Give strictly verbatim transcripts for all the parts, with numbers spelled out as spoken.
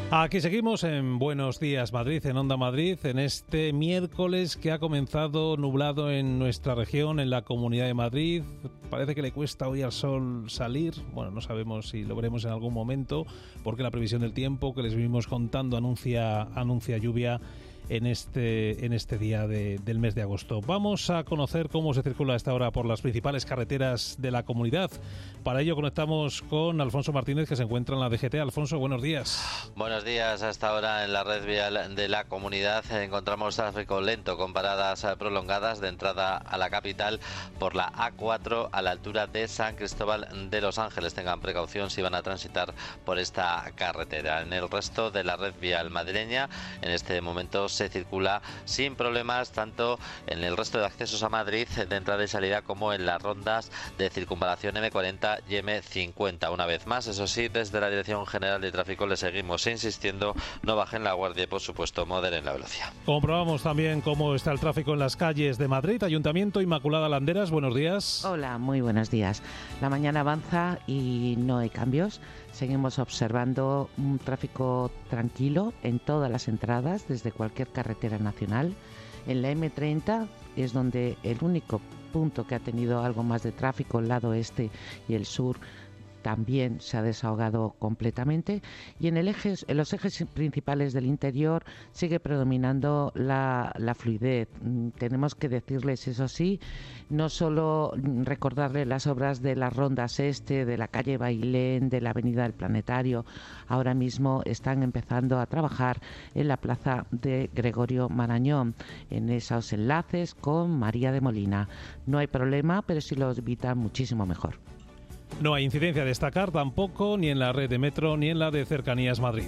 Aquí seguimos en Buenos Días Madrid, en Onda Madrid, en este miércoles que ha comenzado nublado en nuestra región, en la Comunidad de Madrid. Parece que le cuesta hoy al sol salir. Bueno, no sabemos si lo veremos en algún momento, porque la previsión del tiempo que les venimos contando anuncia, anuncia lluvia en este, en este día de, del mes de agosto. Vamos a conocer cómo se circula a esta hora por las principales carreteras de la comunidad. Para ello conectamos con Alfonso Martínez, que se encuentra en la D G T. Alfonso, buenos días. Buenos días. Hasta ahora en la red vial de la comunidad encontramos tráfico lento con paradas prolongadas de entrada a la capital por la A cuatro a la altura de San Cristóbal de Los Ángeles. Tengan precaución si van a transitar por esta carretera. En el resto de la red vial madrileña, en este momento se circula sin problemas tanto en el resto de accesos a Madrid de entrada y salida como en las rondas de circunvalación eme cuarenta y eme cincuenta. Una vez más, eso sí, desde la Dirección General de Tráfico les seguimos insistiendo, no bajen la guardia y por supuesto moderen la velocidad. Comprobamos también cómo está el tráfico en las calles de Madrid. Ayuntamiento, Inmaculada Landeras, buenos días. Hola, muy buenos días. La mañana avanza y no hay cambios. Seguimos observando un tráfico tranquilo en todas las entradas desde cualquier carretera nacional. En la eme treinta es donde el único punto que ha tenido algo más de tráfico, el lado este y el sur, también se ha desahogado completamente, y en el eje, en los ejes principales del interior sigue predominando la, la fluidez. Tenemos que decirles, eso sí, no solo recordarles las obras de las rondas este, de la calle Bailén, de la avenida del Planetario. Ahora mismo están empezando a trabajar en la plaza de Gregorio Marañón, en esos enlaces con María de Molina. No hay problema, pero si lo evitan, muchísimo mejor. No hay incidencia a destacar tampoco ni en la red de metro ni en la de Cercanías Madrid.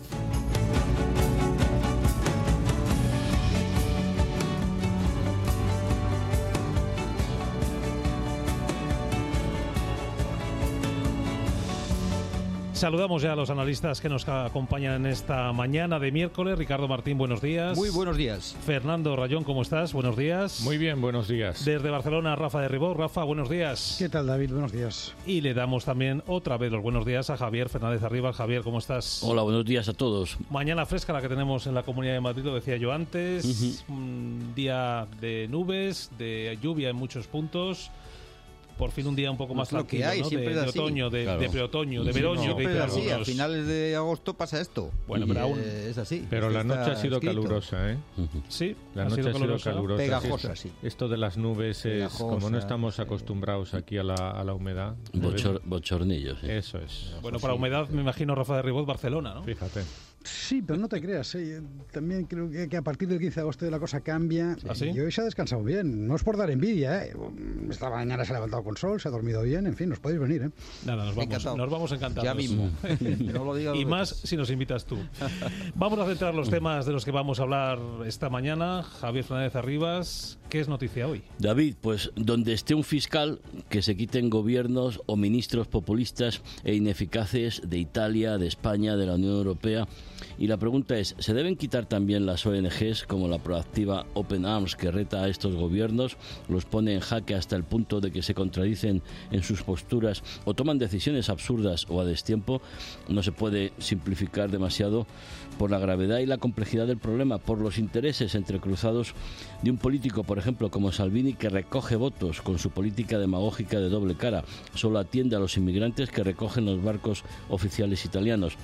Saludamos ya a los analistas que nos acompañan en esta mañana de miércoles. Ricardo Martín, buenos días. Muy buenos días. Fernando Rayón, ¿cómo estás? Buenos días. Muy bien, buenos días. Desde Barcelona, Rafa de Ribó. Rafa, buenos días. ¿Qué tal, David? Buenos días. Y le damos también otra vez los buenos días a Javier Fernández Arribas. Javier, ¿cómo estás? Hola, buenos días a todos. Mañana fresca la que tenemos en la Comunidad de Madrid, lo decía yo antes. Uh-huh. Un día de nubes, de lluvia en muchos puntos. Por fin un día un poco más lo tranquilo, que hay, ¿no? de, de otoño, de, claro. de preotoño, de veroño. No, que pero así, algunos. a finales de agosto pasa esto. Bueno, pero aún es así. Pero la noche ha sido escrito. calurosa, ¿eh? Sí, la ha noche sido ha sido calurosa. calurosa. Pegajosa, sí. sí. Esto de las nubes es, Pegajosa, como no estamos acostumbrados aquí a la, a la humedad. Bochor, bochornillos. Sí. Eso es. Bueno, para humedad me imagino Rafa de Ribot, Barcelona, ¿no? Fíjate. Sí, pero no te creas, ¿eh? También creo que, que a partir del quince de agosto la cosa cambia. ¿Ah, sí? Y hoy se ha descansado bien. No es por dar envidia, ¿eh? Esta mañana se ha levantado con sol, se ha dormido bien. En fin, nos podéis venir, ¿eh? Nada, nos vamos, Encantado. nos vamos encantados. Ya mismo. No lo digas Y más si nos invitas tú. Vamos a centrar los temas de los que vamos a hablar esta mañana. Javier Fernández Arribas, ¿qué es noticia hoy? David, pues donde esté un fiscal, que se quiten gobiernos o ministros populistas e ineficaces de Italia, de España, de la Unión Europea. Y la pregunta es, ¿se deben quitar también las O N Ges como la proactiva Open Arms, que reta a estos gobiernos, los pone en jaque hasta el punto de que se contradicen en sus posturas o toman decisiones absurdas o a destiempo? No se puede simplificar demasiado por la gravedad y la complejidad del problema, por los intereses entrecruzados de un político, por ejemplo, como Salvini, que recoge votos con su política demagógica de doble cara, solo atiende a los inmigrantes que recogen los barcos oficiales italianos,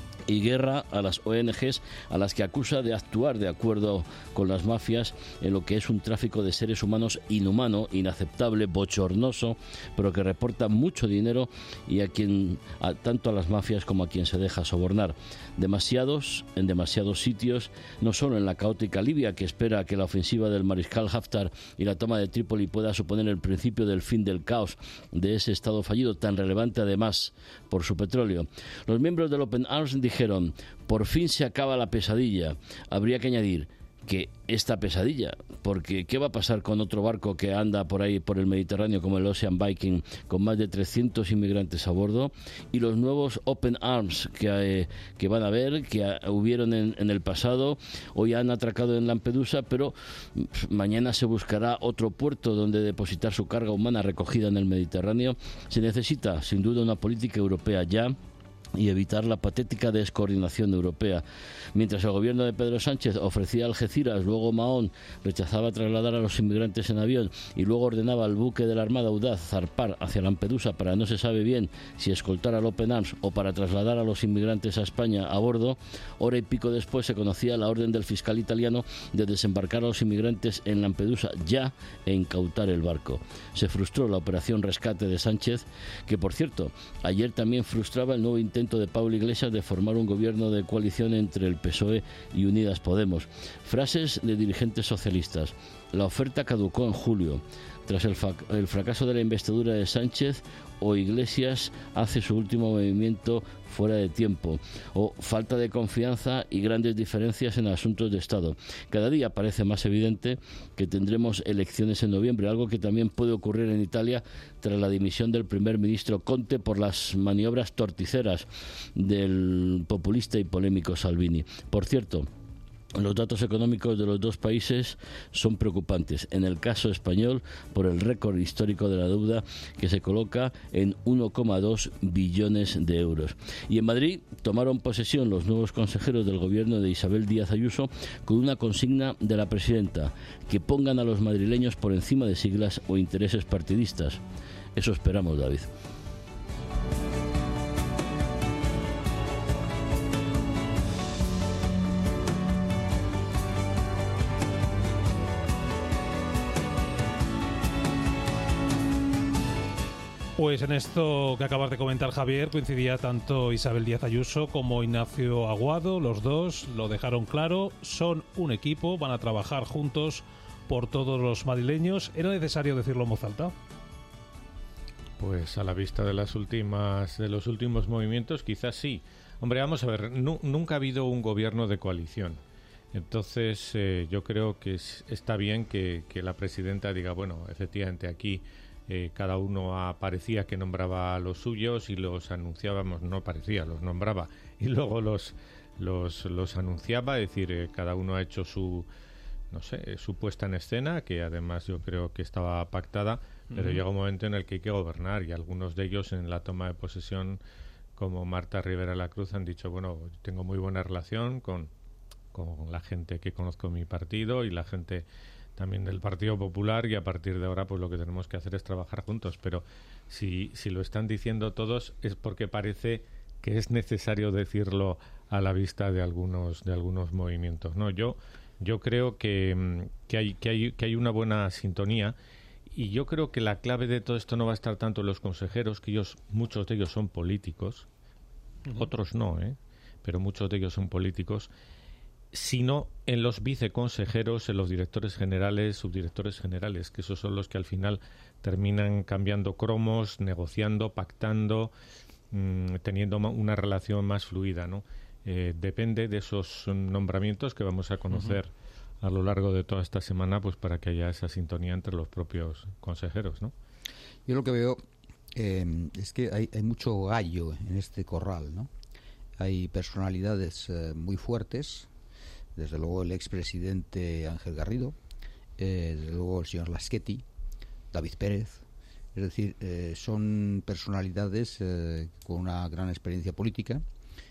y guerra a las O N Ges, a las que acusa de actuar de acuerdo con las mafias en lo que es un tráfico de seres humanos inhumano, inaceptable, bochornoso, pero que reporta mucho dinero y a quien, a, tanto a las mafias como a quien se deja sobornar. Demasiados, en demasiados sitios, no solo en la caótica Libia, que espera que la ofensiva del mariscal Haftar y la toma de Trípoli pueda suponer el principio del fin del caos de ese estado fallido, tan relevante además por su petróleo. Los miembros del Open Arms dijeron Dijeron, por fin se acaba la pesadilla. Habría que añadir que esta pesadilla, porque ¿qué va a pasar con otro barco que anda por ahí por el Mediterráneo como el Ocean Viking con más de trescientos inmigrantes a bordo? Y los nuevos Open Arms que, eh, que van a haber, que uh, hubieron en, en el pasado, hoy han atracado en Lampedusa, pero pff, mañana se buscará otro puerto donde depositar su carga humana recogida en el Mediterráneo. Se necesita sin duda una política europea ya y evitar la patética descoordinación europea. Mientras el gobierno de Pedro Sánchez ofrecía Algeciras, luego Mahón rechazaba trasladar a los inmigrantes en avión y luego ordenaba al buque de la Armada Audaz zarpar hacia Lampedusa para no se sabe bien si escoltar al Open Arms o para trasladar a los inmigrantes a España a bordo, hora y pico después se conocía la orden del fiscal italiano de desembarcar a los inmigrantes en Lampedusa ya e incautar el barco. Se frustró la operación rescate de Sánchez, que por cierto, ayer también frustraba el nuevo intento de Pablo Iglesias de formar un gobierno de coalición entre el P S O E y Unidas Podemos. Frases de dirigentes socialistas. La oferta caducó en julio. Tras el, el fracaso de la investidura de Sánchez, o Iglesias hace su último movimiento fuera de tiempo, o falta de confianza y grandes diferencias en asuntos de Estado. Cada día parece más evidente que tendremos elecciones en noviembre, algo que también puede ocurrir en Italia tras la dimisión del primer ministro Conte por las maniobras torticeras del populista y polémico Salvini. Por cierto, los datos económicos de los dos países son preocupantes. En el caso español, por el récord histórico de la deuda, que se coloca en uno coma dos billones de euros. Y en Madrid tomaron posesión los nuevos consejeros del gobierno de Isabel Díaz Ayuso con una consigna de la presidenta: que pongan a los madrileños por encima de siglas o intereses partidistas. Eso esperamos, David. Pues en esto que acabas de comentar, Javier, coincidía tanto Isabel Díaz Ayuso como Ignacio Aguado. Los dos lo dejaron claro, son un equipo, van a trabajar juntos por todos los madrileños. ¿Era necesario decirlo en voz alta? Pues a la vista de las últimas de los últimos movimientos, quizás sí. Hombre, vamos a ver, nu- nunca ha habido un gobierno de coalición. Entonces, eh, yo creo que es, está bien que, que la presidenta diga, bueno, efectivamente aquí Eh, cada uno parecía que nombraba a los suyos y los anunciábamos, no parecía, los nombraba y luego los los, los anunciaba, es decir, eh, cada uno ha hecho su, no sé, su puesta en escena, que además yo creo que estaba pactada, pero uh-huh. llega un momento en el que hay que gobernar y algunos de ellos en la toma de posesión, como Marta Rivera La Cruz, han dicho, bueno, tengo muy buena relación con, con la gente que conozco en mi partido y la gente también del Partido Popular, y a partir de ahora pues lo que tenemos que hacer es trabajar juntos. Pero si, si lo están diciendo todos es porque parece que es necesario decirlo a la vista de algunos de algunos movimientos. No, yo yo creo que, que hay que hay que hay una buena sintonía, y yo creo que la clave de todo esto no va a estar tanto en los consejeros, que ellos, muchos de ellos son políticos, uh-huh. otros no, ¿eh? pero muchos de ellos son políticos, sino en los viceconsejeros, en los directores generales, subdirectores generales, que esos son los que al final terminan cambiando cromos, negociando, pactando, mmm, teniendo una relación más fluida, ¿no? Eh, depende de esos nombramientos que vamos a conocer uh-huh. a lo largo de toda esta semana, pues para que haya esa sintonía entre los propios consejeros, ¿no? Yo lo que veo eh, es que hay, hay mucho gallo en este corral, ¿no? Hay personalidades eh, muy fuertes. Desde luego el expresidente Ángel Garrido, eh, desde luego el señor Laschetti, David Pérez. Es decir, eh, son personalidades eh, con una gran experiencia política,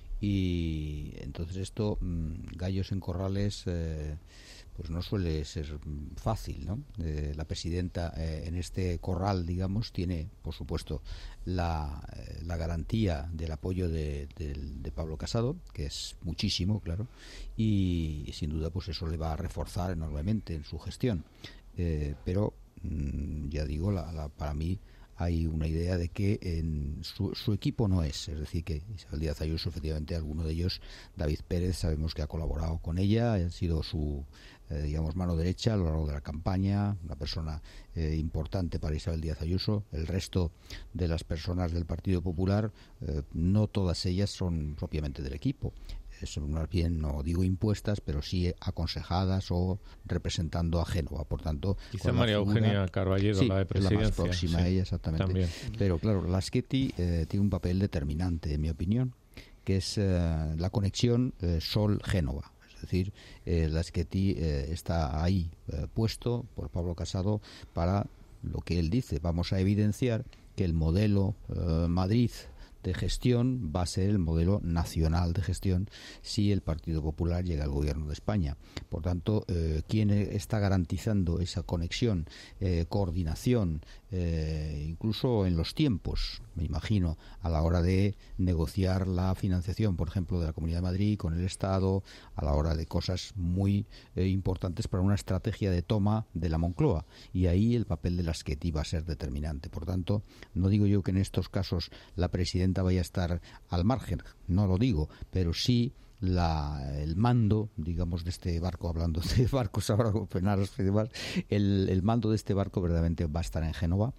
y entonces esto, mmm, gallos en corrales, eh, pues no suele ser fácil, ¿no? Eh, la presidenta eh, en este corral, digamos, tiene, por supuesto, la, eh, la garantía del apoyo de, de, de Pablo Casado, que es muchísimo, claro, y sin duda pues eso le va a reforzar enormemente en su gestión. Eh, pero, mmm, ya digo, la, la, para mí hay una idea de que en su, su equipo no es, es decir, que Isabel Díaz Ayuso, efectivamente, alguno de ellos, David Pérez, sabemos que ha colaborado con ella, ha sido su, eh, digamos, mano derecha a lo largo de la campaña, una persona eh, importante para Isabel Díaz Ayuso. El resto de las personas del Partido Popular, eh, no todas ellas son propiamente del equipo. Son más bien, no digo impuestas, pero sí aconsejadas o representando a Génova. Por tanto, quizá María figura, Eugenia Carballedo, sí, la de presidencia, la más próxima sí, a ella, exactamente. También. Pero claro, Laschetti eh, tiene un papel determinante, en mi opinión, que es eh, la conexión eh, Sol-Génova. Es decir, eh, Laschetti eh, está ahí eh, puesto por Pablo Casado para lo que él dice. Vamos a evidenciar que el modelo eh, Madrid de gestión va a ser el modelo nacional de gestión si el Partido Popular llega al gobierno de España. Por tanto, eh, ¿quién está garantizando esa conexión, eh, coordinación, eh, incluso en los tiempos, me imagino, a la hora de negociar la financiación, por ejemplo, de la Comunidad de Madrid con el Estado, a la hora de cosas muy eh, importantes para una estrategia de toma de la Moncloa? Y ahí el papel de las Ketty va a ser determinante. Por tanto, no digo yo que en estos casos la presidenta vaya a estar al margen, no lo digo, pero sí la, el mando, digamos, de este barco, hablando de barcos ahora con penaros y demás, el, el mando de este barco verdaderamente va a estar en Génova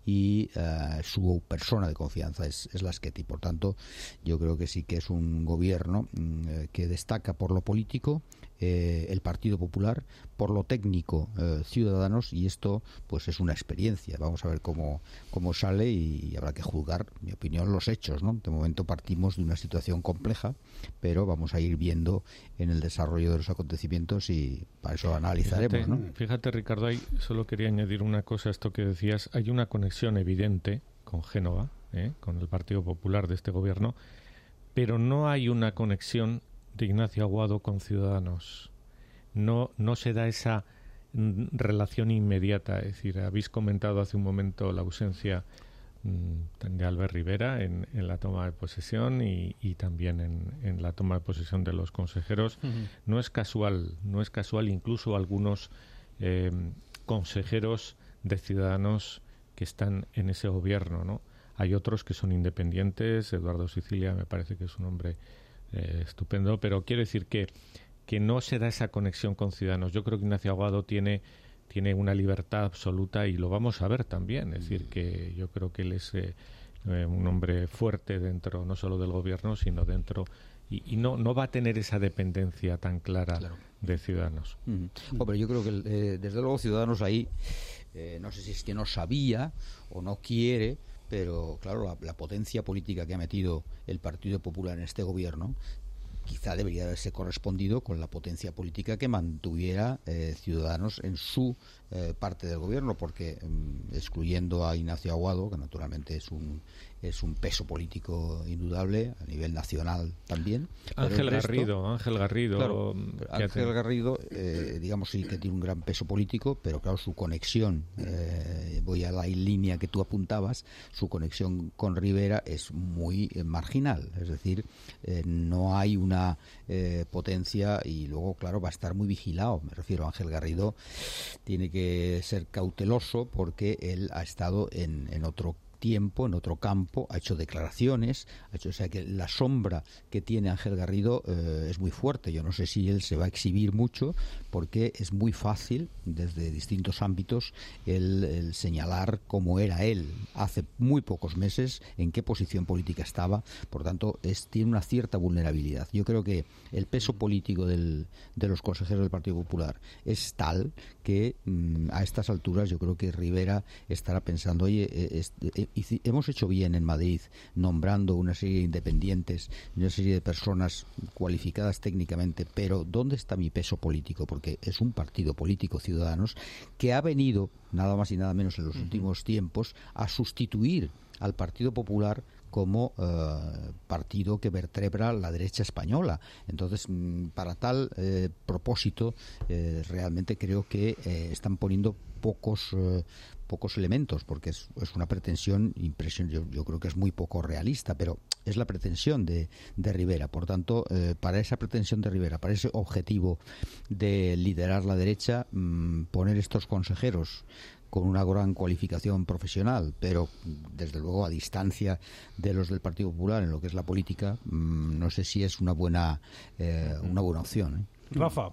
y uh, su persona de confianza es, es la Ketty. Por tanto, yo creo que sí que es un gobierno mm, que destaca por lo político, eh, el Partido Popular, por lo técnico, eh, Ciudadanos, y esto pues es una experiencia. Vamos a ver cómo, cómo sale y, y habrá que juzgar, en mi opinión, los hechos, ¿no? De momento partimos de una situación compleja, pero vamos a ir viendo en el desarrollo de los acontecimientos y para eso analizaremos. Fíjate, ¿no? fíjate, Ricardo, ahí solo quería añadir una cosa a esto que decías. Hay una conexión evidente con Génova, ¿eh? con el Partido Popular de este gobierno, pero no hay una conexión de Ignacio Aguado con Ciudadanos. No, no se da esa mm, relación inmediata. Es decir, habéis comentado hace un momento la ausencia mm, de Albert Rivera en, en la toma de posesión y, y también en, en la toma de posesión de los consejeros. Uh-huh. No es casual, no es casual. Incluso algunos eh, consejeros de Ciudadanos que están en ese gobierno, ¿no? Hay otros que son independientes. Eduardo Sicilia me parece que es un hombre eh, estupendo, pero quiero decir que que no se da esa conexión con Ciudadanos. Yo creo que Ignacio Aguado tiene tiene una libertad absoluta y lo vamos a ver también. Es decir, que yo creo que él es eh, eh, un hombre fuerte dentro no solo del gobierno, sino dentro y, y no no va a tener esa dependencia tan clara claro. de Ciudadanos. Uh-huh. Oh, pero yo creo que eh, desde luego Ciudadanos ahí eh, no sé si es que no sabía o no quiere, pero claro, la, la potencia política que ha metido el Partido Popular en este gobierno quizá debería haberse correspondido con la potencia política que mantuviera eh, Ciudadanos en su eh, parte del gobierno, porque mm, excluyendo a Ignacio Aguado, que naturalmente es un es un peso político indudable a nivel nacional también. Ángel resto, Garrido, Ángel Garrido. Claro, Ángel Garrido, eh, digamos sí que tiene un gran peso político, pero claro, su conexión, eh, voy a la línea que tú apuntabas, su conexión con Rivera es muy eh, marginal, es decir, eh, no hay una eh, potencia y luego, claro, va a estar muy vigilado. Me refiero a Ángel Garrido, tiene que ser cauteloso porque él ha estado en, en otro tiempo, en otro campo, ha hecho declaraciones, ha hecho, o sea que la sombra que tiene Ángel Garrido eh, es muy fuerte. Yo no sé si él se va a exhibir mucho porque es muy fácil desde distintos ámbitos el, el señalar cómo era él hace muy pocos meses, en qué posición política estaba. Por tanto, es, tiene una cierta vulnerabilidad. Yo creo que el peso político del, de los consejeros del Partido Popular es tal que mmm, a estas alturas yo creo que Rivera estará pensando, oye, es, es, hemos hecho bien en Madrid nombrando una serie de independientes, una serie de personas cualificadas técnicamente, pero ¿dónde está mi peso político? Porque es un partido político, Ciudadanos, que ha venido, nada más y nada menos en los uh-huh. últimos tiempos, a sustituir al Partido Popular como uh, partido que vertebra la derecha española. Entonces, mm, para tal eh, propósito, eh, realmente creo que eh, están poniendo pocos eh, pocos elementos, porque es, es una pretensión, impresión, yo, yo creo que es muy poco realista, pero es la pretensión de, de Rivera. Por tanto, eh, para esa pretensión de Rivera, para ese objetivo de liderar la derecha, mmm, poner estos consejeros con una gran cualificación profesional, pero desde luego a distancia de los del Partido Popular en lo que es la política, mmm, no sé si es una buena eh, una buena opción, ¿eh? Rafa.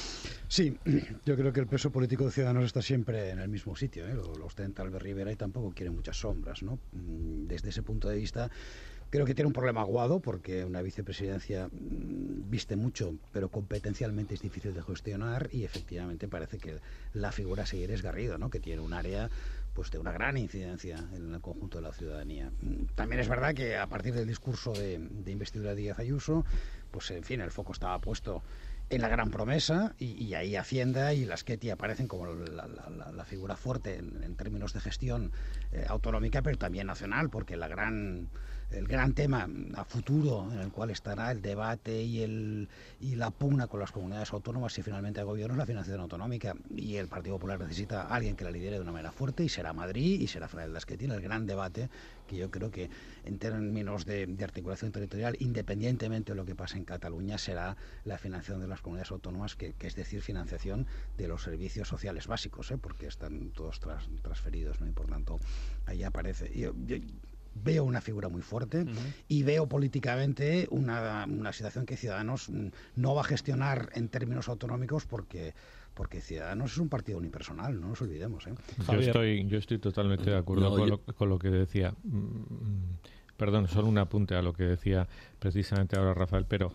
Sí, yo creo que el peso político de Ciudadanos está siempre en el mismo sitio, ¿eh? Lo, lo ostenta Albert Rivera y tampoco quiere muchas sombras, ¿no? Desde ese punto de vista, creo que tiene un problema aguado porque una vicepresidencia mmm, viste mucho, pero competencialmente es difícil de gestionar y efectivamente parece que la figura a seguir es Garrido, ¿no? Que tiene un área pues de una gran incidencia en el conjunto de la ciudadanía. También es verdad que a partir del discurso de, de investidura de Díaz Ayuso, pues en fin, el foco estaba puesto en la gran promesa y, y ahí Hacienda y las Ketty aparecen como la, la, la figura fuerte en, en términos de gestión eh, autonómica, pero también nacional, porque la gran el gran tema a futuro en el cual estará el debate y el y la pugna con las comunidades autónomas si finalmente hay gobierno es la financiación autonómica, y el Partido Popular necesita a alguien que la lidere de una manera fuerte, y será Madrid y será Fernández que tiene el gran debate, que yo creo que en términos de, de articulación territorial, independientemente de lo que pase en Cataluña, será la financiación de las comunidades autónomas, que, que es decir, financiación de los servicios sociales básicos, ¿eh? Porque están todos tras, transferidos, ¿no? Y por tanto ahí aparece. Yo, yo, veo una figura muy fuerte uh-huh. y veo políticamente una, una situación que Ciudadanos no va a gestionar en términos autonómicos, porque porque Ciudadanos es un partido unipersonal, no nos olvidemos. ¿eh? Yo estoy, yo estoy totalmente de acuerdo no, con, yo... lo, con lo que decía. Perdón, solo un apunte a lo que decía precisamente ahora Rafael, pero,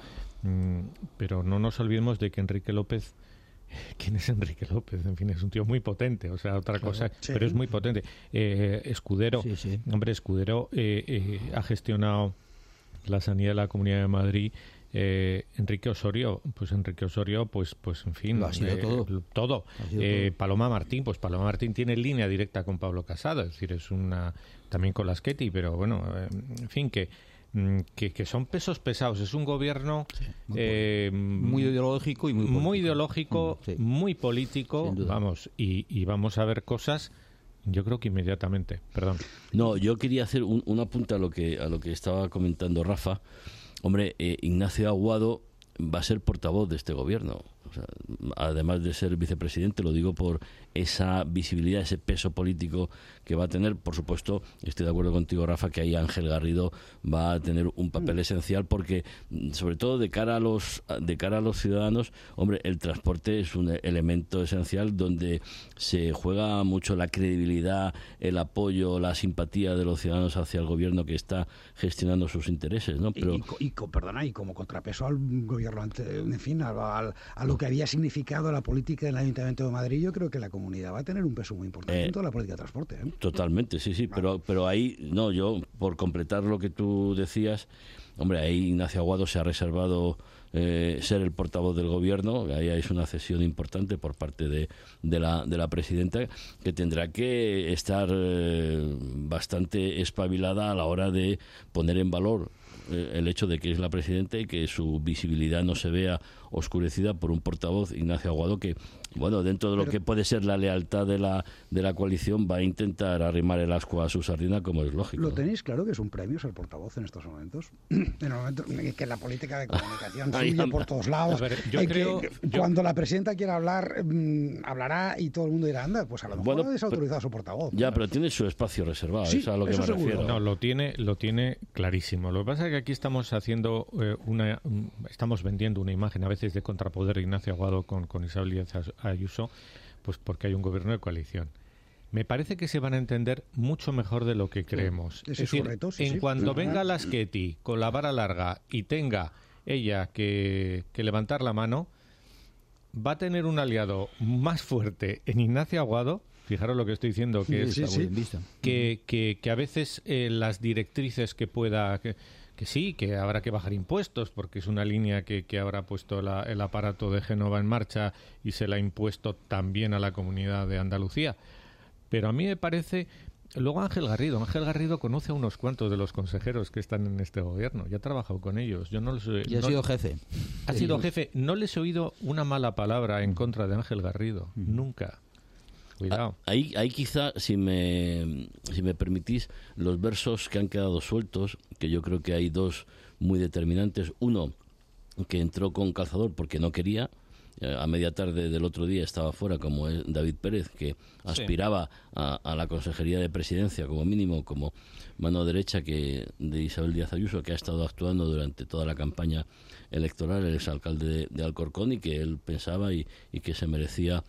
pero no nos olvidemos de que Enrique López... ¿Quién es Enrique López? En fin, es un tío muy potente, o sea, otra claro, cosa, sí. pero es muy potente. Eh, Escudero, sí, sí. hombre, Escudero eh, eh, ha gestionado la sanidad de la Comunidad de Madrid. Eh, Enrique Osorio, pues Enrique Osorio, pues, pues en fin, lo ha sido eh, todo. todo. Ha sido eh, todo. Paloma Martín, pues Paloma Martín tiene línea directa con Pablo Casado, es decir, es una también con las Ketty, pero bueno, eh, en fin, que Que, que son pesos pesados. Es un gobierno sí, muy, eh, muy ideológico y muy político. Muy ideológico, mm, sí. muy político, vamos, y, y vamos a ver cosas, yo creo que inmediatamente. Perdón. No, yo quería hacer un, un apunte a lo que a lo que estaba comentando Rafa. Hombre, eh, Ignacio Aguado va a ser portavoz de este gobierno. O sea, además de ser vicepresidente, lo digo por esa visibilidad, ese peso político que va a tener. Por supuesto, estoy de acuerdo contigo, Rafa, que ahí Ángel Garrido va a tener un papel esencial, porque sobre todo de cara a los de cara a los ciudadanos, hombre, el transporte es un elemento esencial donde se juega mucho la credibilidad, el apoyo, la simpatía de los ciudadanos hacia el gobierno que está gestionando sus intereses, ¿no? Pero y, y, y perdona, y como contrapeso al gobierno, en fin, a, a, a lo que había significado la política del Ayuntamiento de Madrid, yo creo que la comunidad va a tener un peso muy importante eh, en toda la política de transporte. ¿eh? Totalmente, sí, sí, pero, pero ahí, no, yo, por completar lo que tú decías, hombre, ahí Ignacio Aguado se ha reservado eh, ser el portavoz del gobierno, ahí es una cesión importante por parte de, de, la, de la presidenta, que tendrá que estar eh, bastante espabilada a la hora de poner en valor el hecho de que es la presidenta y que su visibilidad no se vea oscurecida por un portavoz, Ignacio Aguado, que, bueno, dentro de lo Pero, que puede ser la lealtad de la de la coalición, va a intentar arrimar el ascua a su sardina, como es lógico. ¿Lo tenéis claro que es un premio ser portavoz en estos momentos? En el momento en que la política de comunicación fluye por todos lados. Ver, yo creo, que yo... cuando la presidenta quiera hablar, mmm, hablará y todo el mundo dirá, anda, pues a lo mejor bueno, ha desautorizado a su portavoz. Ya, ¿no? Pero tiene su espacio reservado, sí, es a lo que me seguro. refiero. No, lo tiene, lo tiene clarísimo. Lo que pasa es que aquí estamos haciendo eh, una, un, estamos vendiendo una imagen a veces de contrapoder de Ignacio Aguado con, con Isabel Díaz Ayuso, pues porque hay un gobierno de coalición. Me parece que se van a entender mucho mejor de lo que creemos. Sí, es decir, reto, sí, en sí. cuanto sí. venga la Ketty con la vara larga y tenga ella que, que levantar la mano, va a tener un aliado más fuerte en Ignacio Aguado. Fijaros lo que estoy diciendo, que sí, es sí, sí. Que, que, que a veces eh, las directrices que pueda... Que, que sí, que habrá que bajar impuestos, porque es una línea que, que habrá puesto la, el aparato de Génova en marcha y se la ha impuesto también a la Comunidad de Andalucía. Pero a mí me parece... Luego Ángel Garrido. Ángel Garrido conoce a unos cuantos de los consejeros que están en este gobierno. Ya ha trabajado con ellos. Yo no les he, y ha no, sido jefe. Ha sido jefe. No les he oído una mala palabra en contra de Ángel Garrido. Mm. Nunca. Cuidado. Ahí, ahí quizá, si me, si me permitís, los versos que han quedado sueltos, que yo creo que hay dos muy determinantes. Uno, que entró con calzador porque no quería. A media tarde del otro día estaba fuera, como es David Pérez, que aspiraba sí. a, a la consejería de presidencia, como mínimo, como mano derecha que de Isabel Díaz Ayuso, que ha estado actuando durante toda la campaña electoral, el exalcalde de, de Alcorcón, y que él pensaba y, y que se merecía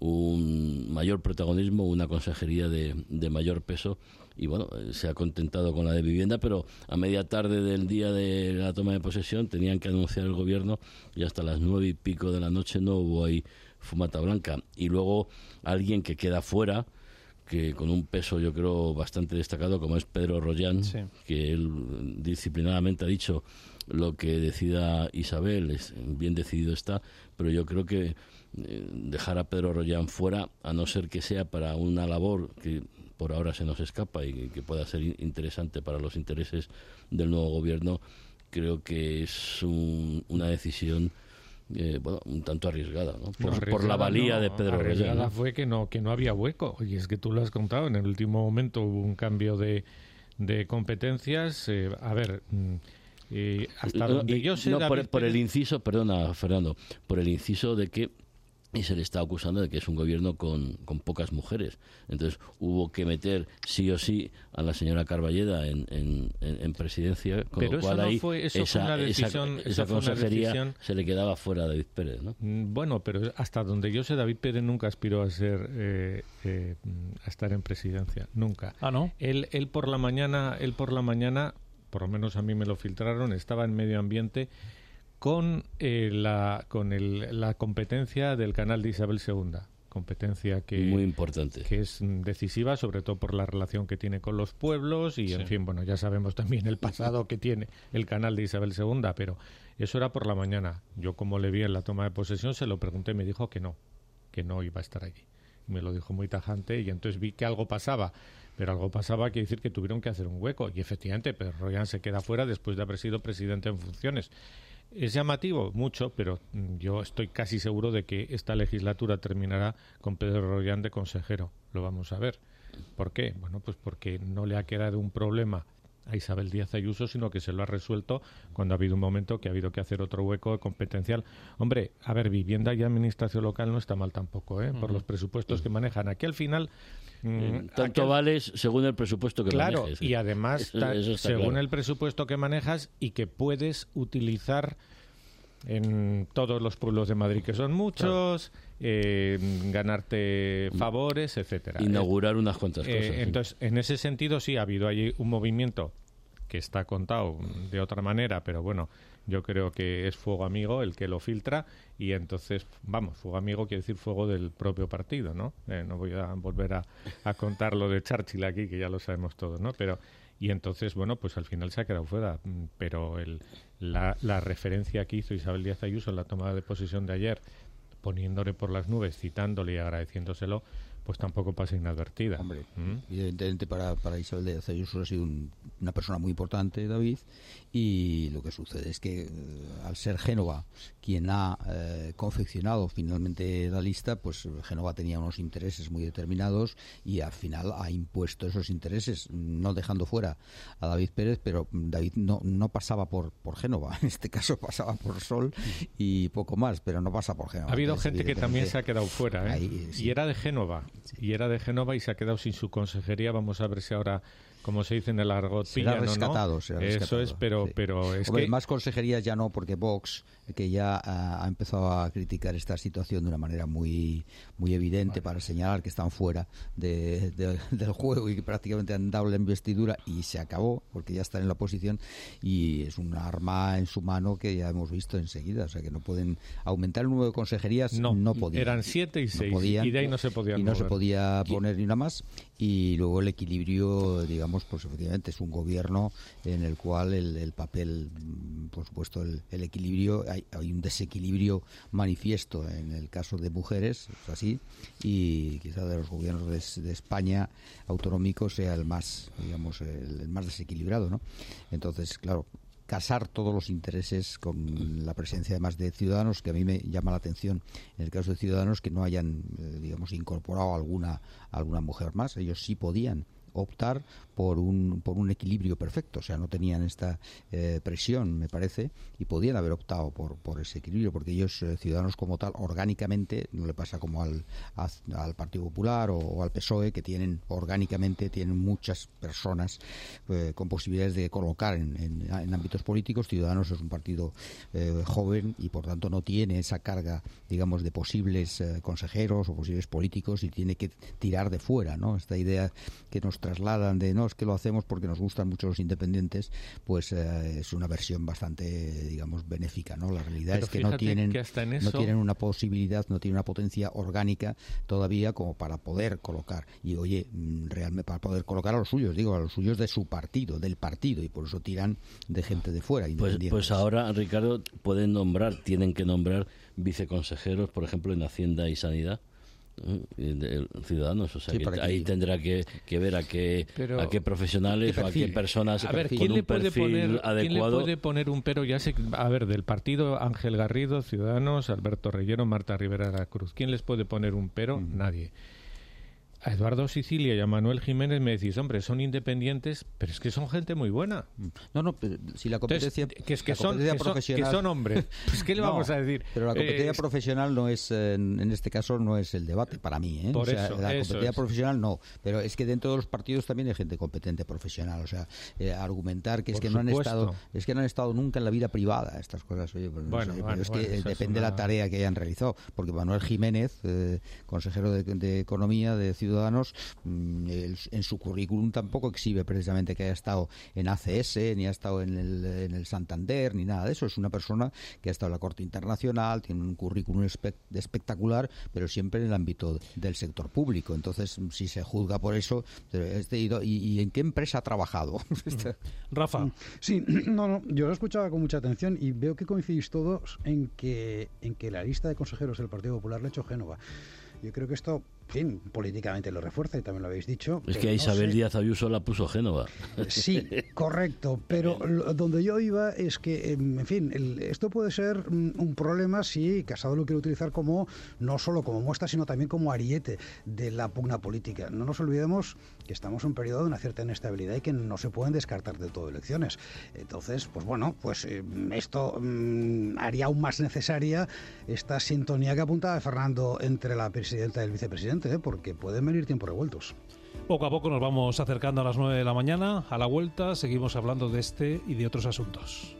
un mayor protagonismo, una consejería de, de mayor peso, y bueno, se ha contentado con la de vivienda, pero a media tarde del día de la toma de posesión tenían que anunciar el gobierno y hasta las nueve y pico de la noche no hubo ahí fumata blanca. Y luego alguien que queda fuera, que con un peso yo creo bastante destacado, como es Pedro Rollán, sí. que él disciplinadamente ha dicho lo que decida Isabel, es, bien decidido está, pero yo creo que eh, dejar a Pedro Rollán fuera, a no ser que sea para una labor que por ahora se nos escapa y que pueda ser interesante para los intereses del nuevo gobierno, creo que es un, una decisión eh, bueno, un tanto arriesgada, ¿no? Por, no, por la valía no, de Pedro Rollán. Arriesgada fue que no, que no había hueco, y es que tú lo has contado, en el último momento hubo un cambio de, de competencias. Eh, a ver, eh, hasta no, donde y, yo sé... No, por, David por el Pérez... inciso, perdona, Fernando, por el inciso de que y se le está acusando de que es un gobierno con, con pocas mujeres. Entonces hubo que meter sí o sí a la señora Carballeda en, en, en presidencia, con Pero lo cual eso no ahí fue, eso esa, fue una decisión, esa, esa esa fue una consejería decisión... se le quedaba fuera a David Pérez, ¿no? Bueno, pero hasta donde yo sé, David Pérez nunca aspiró a ser eh, eh, a estar en presidencia, nunca. Ah, ¿no? Él, él por la mañana, él por la mañana, por lo menos a mí me lo filtraron, estaba en medio ambiente con eh, la con el, la competencia del canal de Isabel segunda, competencia que muy importante, que es decisiva, sobre todo por la relación que tiene con los pueblos y sí. En fin, bueno, ya sabemos también el pasado que tiene el canal de Isabel segunda, pero eso era por la mañana. Yo, como le vi en la toma de posesión, se lo pregunté y me dijo que no, que no iba a estar allí. Me lo dijo muy tajante y entonces vi que algo pasaba. Pero algo pasaba, quiere decir que tuvieron que hacer un hueco. Y efectivamente, Pedro Rollán se queda fuera después de haber sido presidente en funciones. ¿Es llamativo? Mucho, pero yo estoy casi seguro de que esta legislatura terminará con Pedro Rollán de consejero. Lo vamos a ver. ¿Por qué? Bueno, pues porque no le ha quedado un problema a Isabel Díaz Ayuso, sino que se lo ha resuelto cuando ha habido un momento que ha habido que hacer otro hueco competencial. Hombre, a ver, vivienda y administración local no está mal tampoco, ¿eh? Uh-huh. Por los presupuestos que manejan. Aquí al final... Mm, Tanto aquel... vales según el presupuesto que claro, manejes. Claro, y además, eso, ta... eso según claro. el presupuesto que manejas y que puedes utilizar en todos los pueblos de Madrid, que son muchos, claro. eh, ganarte favores, etcétera. Inaugurar unas cuantas eh, cosas. Eh, entonces, en ese sentido, sí, ha habido allí un movimiento que está contado de otra manera, pero bueno, yo creo que es fuego amigo el que lo filtra, y entonces, vamos, fuego amigo quiere decir fuego del propio partido, ¿no? Eh, no voy a volver a, a contar lo de Churchill aquí, que ya lo sabemos todos, ¿no? Pero, y entonces, bueno, pues al final se ha quedado fuera, pero el, la, la referencia que hizo Isabel Díaz Ayuso en la toma de posesión de ayer, poniéndole por las nubes, citándole y agradeciéndoselo, pues tampoco pasa inadvertida. Hombre, ¿Mm? evidentemente para, para Isabel Díaz Ayuso ha sido un, una persona muy importante, David, y lo que sucede es que eh, al ser Génova quien ha eh, confeccionado finalmente la lista, pues Génova tenía unos intereses muy determinados y al final ha impuesto esos intereses, no dejando fuera a David Pérez, pero David no, no pasaba por, por Génova, en este caso pasaba por Sol y poco más, pero no pasa por Génova. Ha habido Entonces, gente que también se ha quedado fuera, ¿eh? Ahí, sí. Y era de Génova. Sí. Y era de Génova y se ha quedado sin su consejería. Vamos a ver si ahora, como se dice en el argot, será pillan rescatado, o no. Será Eso rescatado, es, pero, sí. pero es Hombre, que... más consejerías ya no, porque Vox, que ya ha, ha empezado a criticar esta situación de una manera muy muy evidente, vale, para señalar que están fuera de, de, del juego y que prácticamente han dado la investidura y se acabó, porque ya están en la oposición y es un arma en su mano que ya hemos visto enseguida. O sea, que no pueden aumentar el número de consejerías, no, no podían. Eran siete y seis, no podían, y de ahí no se podían Y no mover. se podía poner ni una más. Y luego el equilibrio, digamos, pues efectivamente es un gobierno en el cual el, el papel, por supuesto, el, el equilibrio, hay, hay un desequilibrio manifiesto en el caso de mujeres, es así, y quizá de los gobiernos de, de España autonómicos sea el más, digamos, el, el más desequilibrado, ¿no? Entonces, claro, casar todos los intereses con la presencia además de Ciudadanos, que a mí me llama la atención en el caso de Ciudadanos que no hayan, eh, digamos, incorporado alguna alguna mujer más. Ellos sí podían optar por un por un equilibrio perfecto, o sea, no tenían esta eh, presión, me parece, y podían haber optado por por ese equilibrio, porque ellos, eh, Ciudadanos como tal, orgánicamente, no le pasa como al a, al Partido Popular o, o al P S O E, que tienen orgánicamente tienen muchas personas eh, con posibilidades de colocar en, en, en ámbitos políticos. Ciudadanos es un partido eh, joven y por tanto no tiene esa carga, digamos, de posibles eh, consejeros o posibles políticos, y tiene que tirar de fuera, ¿no? Esta idea que nos trasladan de no, es que lo hacemos porque nos gustan mucho los independientes, pues eh, es una versión bastante, digamos, benéfica, ¿no? La realidad Pero es que no tienen que hasta en eso... no tienen una posibilidad, no tienen una potencia orgánica todavía como para poder colocar, y oye, realmente para poder colocar a los suyos, digo, a los suyos de su partido, del partido, y por eso tiran de gente de fuera. Pues, pues ahora, Ricardo, pueden nombrar, tienen que nombrar viceconsejeros, por ejemplo, en Hacienda y Sanidad. El Ciudadanos, o sea, Sí, que para ahí que- tendrá que, que ver a qué, Pero- a qué profesionales ¿Qué o a qué perfil? personas A ver, con ¿quién un le puede perfil poner, ¿quién le adecuado. puede poner un pero? Ya sé, a ver, del partido Ángel Garrido, Ciudadanos, Alberto Reyero, Marta Rivera Cruz. ¿Quién les puede poner un pero? Mm. Nadie. A Eduardo Sicilia y a Manuel Jiménez me decís, hombre, son independientes, pero es que son gente muy buena. No, no, pero si la Entonces, competencia, que es que la son, competencia que son, que profesional... son hombres. Pues, ¿qué le No, vamos a decir? Pero la competencia Eh, profesional no es, eh, en, en este caso, no es el debate para mí. ¿eh? Por O sea, eso, la eso competencia es. profesional no. Pero es que dentro de los partidos también hay gente competente profesional. O sea, eh, argumentar que es Por que no han supuesto. estado, es que no han estado nunca en la vida privada estas cosas. Oye, pues no Bueno, sé, pero bueno, es que bueno, eh, esa es depende de la una- tarea que hayan realizado. Porque Manuel Jiménez, eh, consejero de, de Economía de Ciudadanos, mm, el- en su currículum tampoco exhibe precisamente que haya estado en A C S, ni ha estado en el, en el Santander, ni nada de eso. Es una persona que ha estado en la Corte Internacional, tiene un currículum espe- espectacular, pero siempre en el ámbito del sector público. Entonces, si se juzga por eso, este, ¿y, y en qué empresa ha trabajado? Rafa, Sí, no, no, yo lo escuchaba con mucha atención y veo que coincidís todos en que, en que la lista de consejeros del Partido Popular le ha hecho Génova. Yo creo que esto, en fin, políticamente lo refuerza y también lo habéis dicho. Es pero que a no Isabel sé. Díaz Ayuso la puso Génova. Sí, correcto, pero lo- donde yo iba es que, em, en fin, el- esto puede ser mm, un problema si Casado lo quiere utilizar como, no solo como muestra, sino también como ariete de la pugna política. No nos olvidemos que estamos en un periodo de una cierta inestabilidad y que no se pueden descartar de todo elecciones. Entonces, pues bueno, pues eh, esto mm, haría aún más necesaria esta sintonía que apuntaba Fernando entre la presidenta y el vicepresidente, ¿eh? Porque pueden venir tiempos revueltos. poco a poco nos vamos acercando a las nueve de la mañana. A la vuelta seguimos hablando de este y de otros asuntos.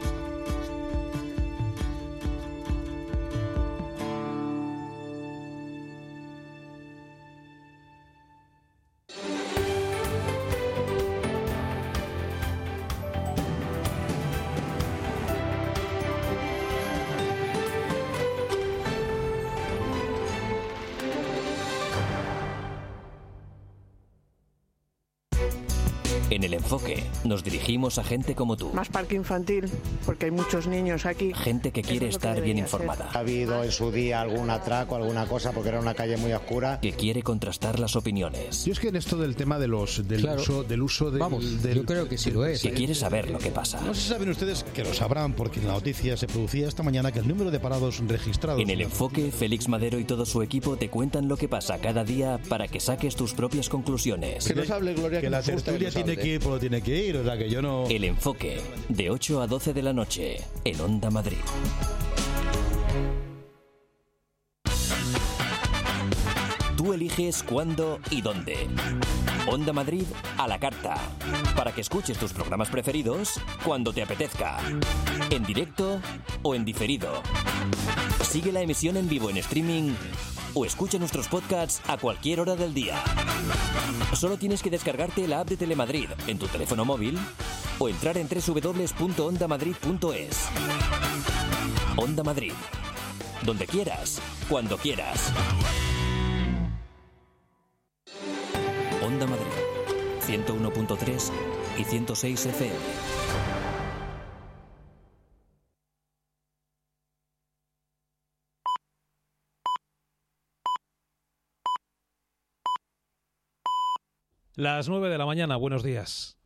En El Enfoque nos dirigimos a gente como tú. Más parque infantil, porque hay muchos niños aquí. Gente que quiere Eso es lo que estar bien debería ser. informada. Ha habido en su día algún atraco, alguna cosa, porque era una calle muy oscura. Que quiere contrastar las opiniones. Yo es que en esto del tema de los del Claro. uso del uso del, Vamos, del- yo creo que sí lo es. Que quiere saber lo que pasa. No sé si saben ustedes que lo sabrán porque en la noticia se producía esta mañana que el número de parados registrados En El Enfoque, Félix Madero y todo su equipo te cuentan lo que pasa cada día para que saques tus propias conclusiones. que nos hable Gloria que, la tertulia tiene que ir por lo tiene que ir, o sea que yo no. El Enfoque, de ocho a doce de la noche, en Onda Madrid. Tú eliges cuándo y dónde. Onda Madrid a la carta. Para que escuches tus programas preferidos cuando te apetezca. En directo o en diferido. Sigue la emisión en vivo en streaming o escucha nuestros podcasts a cualquier hora del día. Solo tienes que descargarte la app de Telemadrid en tu teléfono móvil o entrar en doble u doble u doble u punto onda madrid punto es. Onda Madrid. Donde quieras, cuando quieras. Onda Madrid, ciento uno punto tres y ciento seis F M. Las nueve de la mañana, buenos días.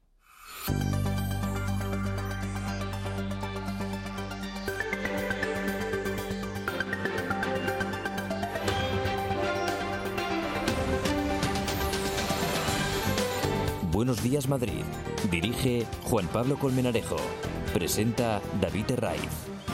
Buenos días Madrid. Dirige Juan Pablo Colmenarejo. Presenta David Herraiz.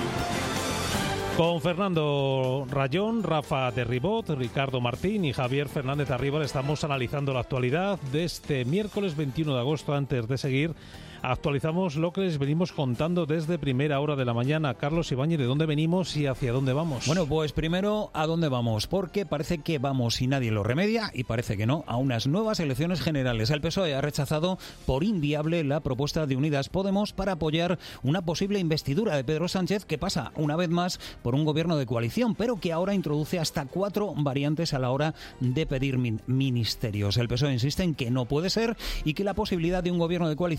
Con Fernando Rayón, Rafa de Ribot, Ricardo Martín y Javier Fernández Arriba estamos analizando la actualidad de este miércoles veintiuno de agosto. Antes de seguir, actualizamos lo que les venimos contando desde primera hora de la mañana. Carlos Ibáñez, ¿de dónde venimos y hacia dónde vamos? Bueno, pues primero, ¿a dónde vamos? Porque parece que vamos, y nadie lo remedia, y parece que no, a unas nuevas elecciones generales. El P S O E ha rechazado por inviable la propuesta de Unidas Podemos para apoyar una posible investidura de Pedro Sánchez que pasa, una vez más, por un gobierno de coalición, pero que ahora introduce hasta cuatro variantes a la hora de pedir min- ministerios. El P S O E insiste en que no puede ser y que la posibilidad de un gobierno de coalición ya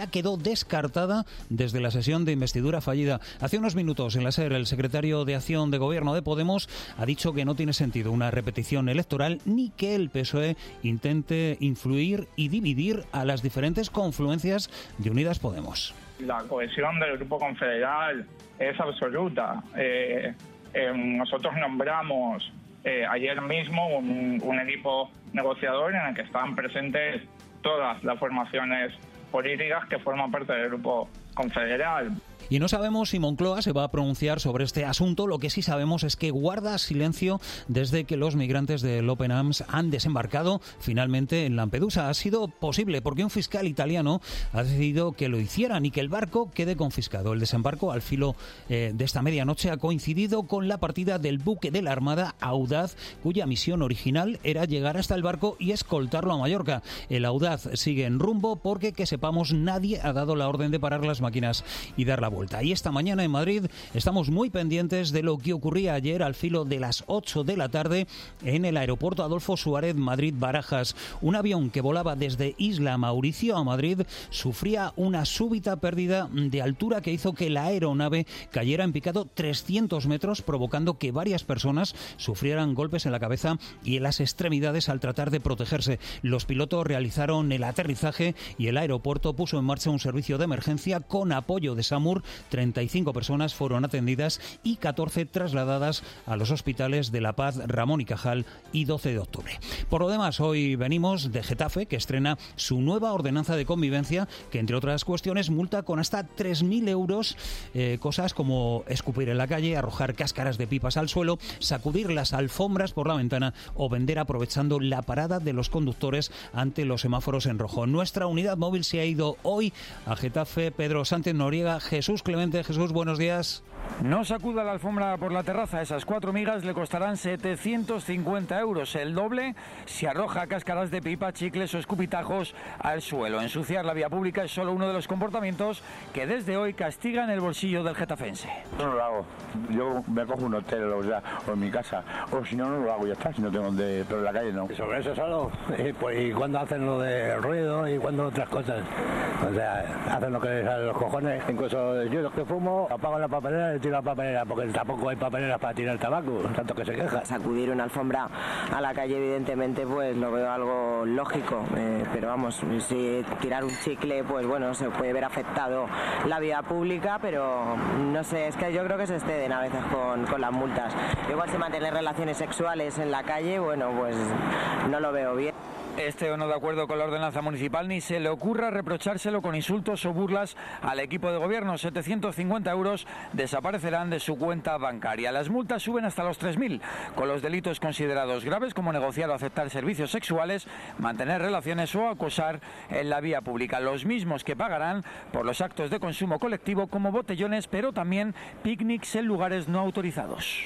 ya quedó descartada desde la sesión de investidura fallida. Hace unos minutos en la SER el secretario de Acción de Gobierno de Podemos ha dicho que no tiene sentido una repetición electoral ni que el P S O E intente influir y dividir a las diferentes confluencias de Unidas Podemos. La cohesión del Grupo Confederal es absoluta. Eh, eh, nosotros nombramos eh, ayer mismo un, un equipo negociador en el que estaban presentes todas las formaciones políticas que forman parte del Grupo Confederal. Y no sabemos si Moncloa se va a pronunciar sobre este asunto. Lo que sí sabemos es que guarda silencio desde que los migrantes del Open Arms han desembarcado finalmente en Lampedusa. Ha sido posible porque un fiscal italiano ha decidido que lo hicieran y que el barco quede confiscado. El desembarco al filo eh, de esta medianoche ha coincidido con la partida del buque de la Armada Audaz, cuya misión original era llegar hasta el barco y escoltarlo a Mallorca. El Audaz sigue en rumbo porque, que sepamos, nadie ha dado la orden de parar las máquinas y dar la vuelta. Y esta mañana en Madrid estamos muy pendientes de lo que ocurría ayer al filo de las ocho de la tarde en el aeropuerto Adolfo Suárez Madrid-Barajas. Un avión que volaba desde Isla Mauricio a Madrid sufría una súbita pérdida de altura que hizo que la aeronave cayera en picado trescientos metros, provocando que varias personas sufrieran golpes en la cabeza y en las extremidades al tratar de protegerse. Los pilotos realizaron el aterrizaje y el aeropuerto puso en marcha un servicio de emergencia con apoyo de SAMUR. treinta y cinco personas fueron atendidas y catorce trasladadas a los hospitales de La Paz, Ramón y Cajal y doce de octubre. Por lo demás, hoy venimos de Getafe, que estrena su nueva ordenanza de convivencia, que entre otras cuestiones multa con hasta tres mil euros eh, cosas como escupir en la calle, arrojar cáscaras de pipas al suelo, sacudir las alfombras por la ventana o vender aprovechando la parada de los conductores ante los semáforos en rojo. Nuestra unidad móvil se ha ido hoy a Getafe. Pedro Sánchez Noriega, Jesús Clemente. Jesús, buenos días. No sacuda la alfombra por la terraza. Esas cuatro migas le costarán setecientos cincuenta euros, el doble si arroja cáscaras de pipa, chicles o escupitajos al suelo. Ensuciar la vía pública es solo uno de los comportamientos que desde hoy castigan el bolsillo del getafense. Yo no lo hago. Yo me cojo un hotel o, sea, o en mi casa. O si no, no lo hago, ya está. Si no tengo de... Pero en la calle no. ¿Y sobre eso solo? Eh, pues, ¿y cuándo hacen lo de ruido y cuándo otras cosas? O sea, hacen lo que les sale los cojones. Incluso yo los que fumo apago la papelera y tiro la papelera, porque tampoco hay papeleras para tirar tabaco, tanto que se queja. Sacudir una alfombra a la calle, evidentemente, pues lo veo algo lógico, eh, pero vamos, si tirar un chicle, pues bueno, se puede ver afectado la vía pública, pero no sé, es que yo creo que se exceden a veces con, con las multas. Igual si mantener relaciones sexuales en la calle, bueno, pues no lo veo bien. Este o no de acuerdo con la ordenanza municipal, ni se le ocurra reprochárselo con insultos o burlas al equipo de gobierno. setecientos cincuenta euros desaparecerán de su cuenta bancaria. Las multas suben hasta los tres mil, con los delitos considerados graves como negociar o aceptar servicios sexuales, mantener relaciones o acosar en la vía pública. Los mismos que pagarán por los actos de consumo colectivo como botellones, pero también picnics en lugares no autorizados.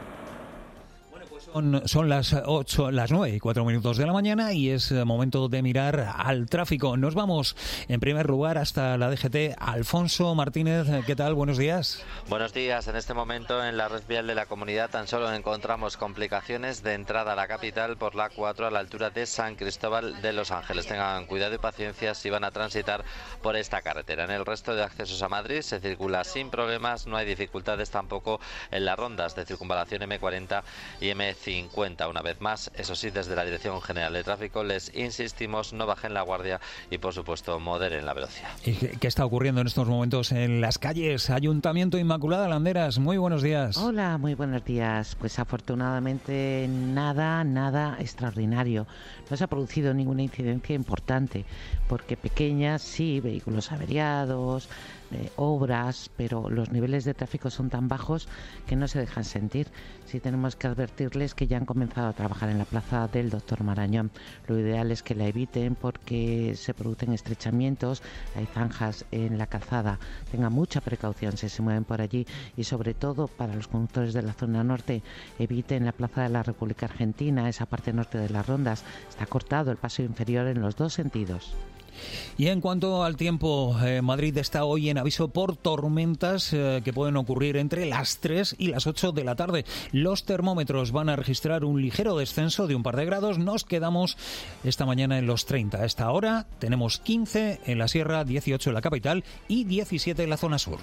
Son, son las ocho, las nueve y cuatro minutos de la mañana y es momento de mirar al tráfico. Nos vamos en primer lugar hasta la D G T. Alfonso Martínez, ¿qué tal? Buenos días. Buenos días. En este momento en la red vial de la comunidad tan solo encontramos complicaciones de entrada a la capital por la A cuatro a la altura de San Cristóbal de Los Ángeles. Tengan cuidado y paciencia si van a transitar por esta carretera. En el resto de accesos a Madrid se circula sin problemas, no hay dificultades tampoco en las rondas de circunvalación M cuarenta y M cincuenta. Una vez más, eso sí, desde la Dirección General de Tráfico les insistimos, no bajen la guardia y por supuesto moderen la velocidad. ¿Y qué está ocurriendo en estos momentos en las calles? Ayuntamiento Inmaculada Landeras, muy buenos días. Hola, muy buenos días. Pues afortunadamente nada, nada extraordinario. No se ha producido ninguna incidencia importante, porque pequeñas sí, vehículos averiados, Eh, obras, pero los niveles de tráfico son tan bajos que no se dejan sentir. Sí tenemos que advertirles que ya han comenzado a trabajar en la plaza del Doctor Marañón. Lo ideal es que la eviten porque se producen estrechamientos, hay zanjas en la calzada. Tengan mucha precaución si se mueven por allí y sobre todo para los conductores de la zona norte, eviten la plaza de la República Argentina, esa parte norte de las Rondas. Está cortado el paso inferior en los dos sentidos. Y en cuanto al tiempo, eh, Madrid está hoy en aviso por tormentas eh, que pueden ocurrir entre las tres y las ocho de la tarde. Los termómetros van a registrar un ligero descenso de un par de grados. Nos quedamos esta mañana en los treinta. A esta hora tenemos quince en la sierra, dieciocho en la capital y diecisiete en la zona sur.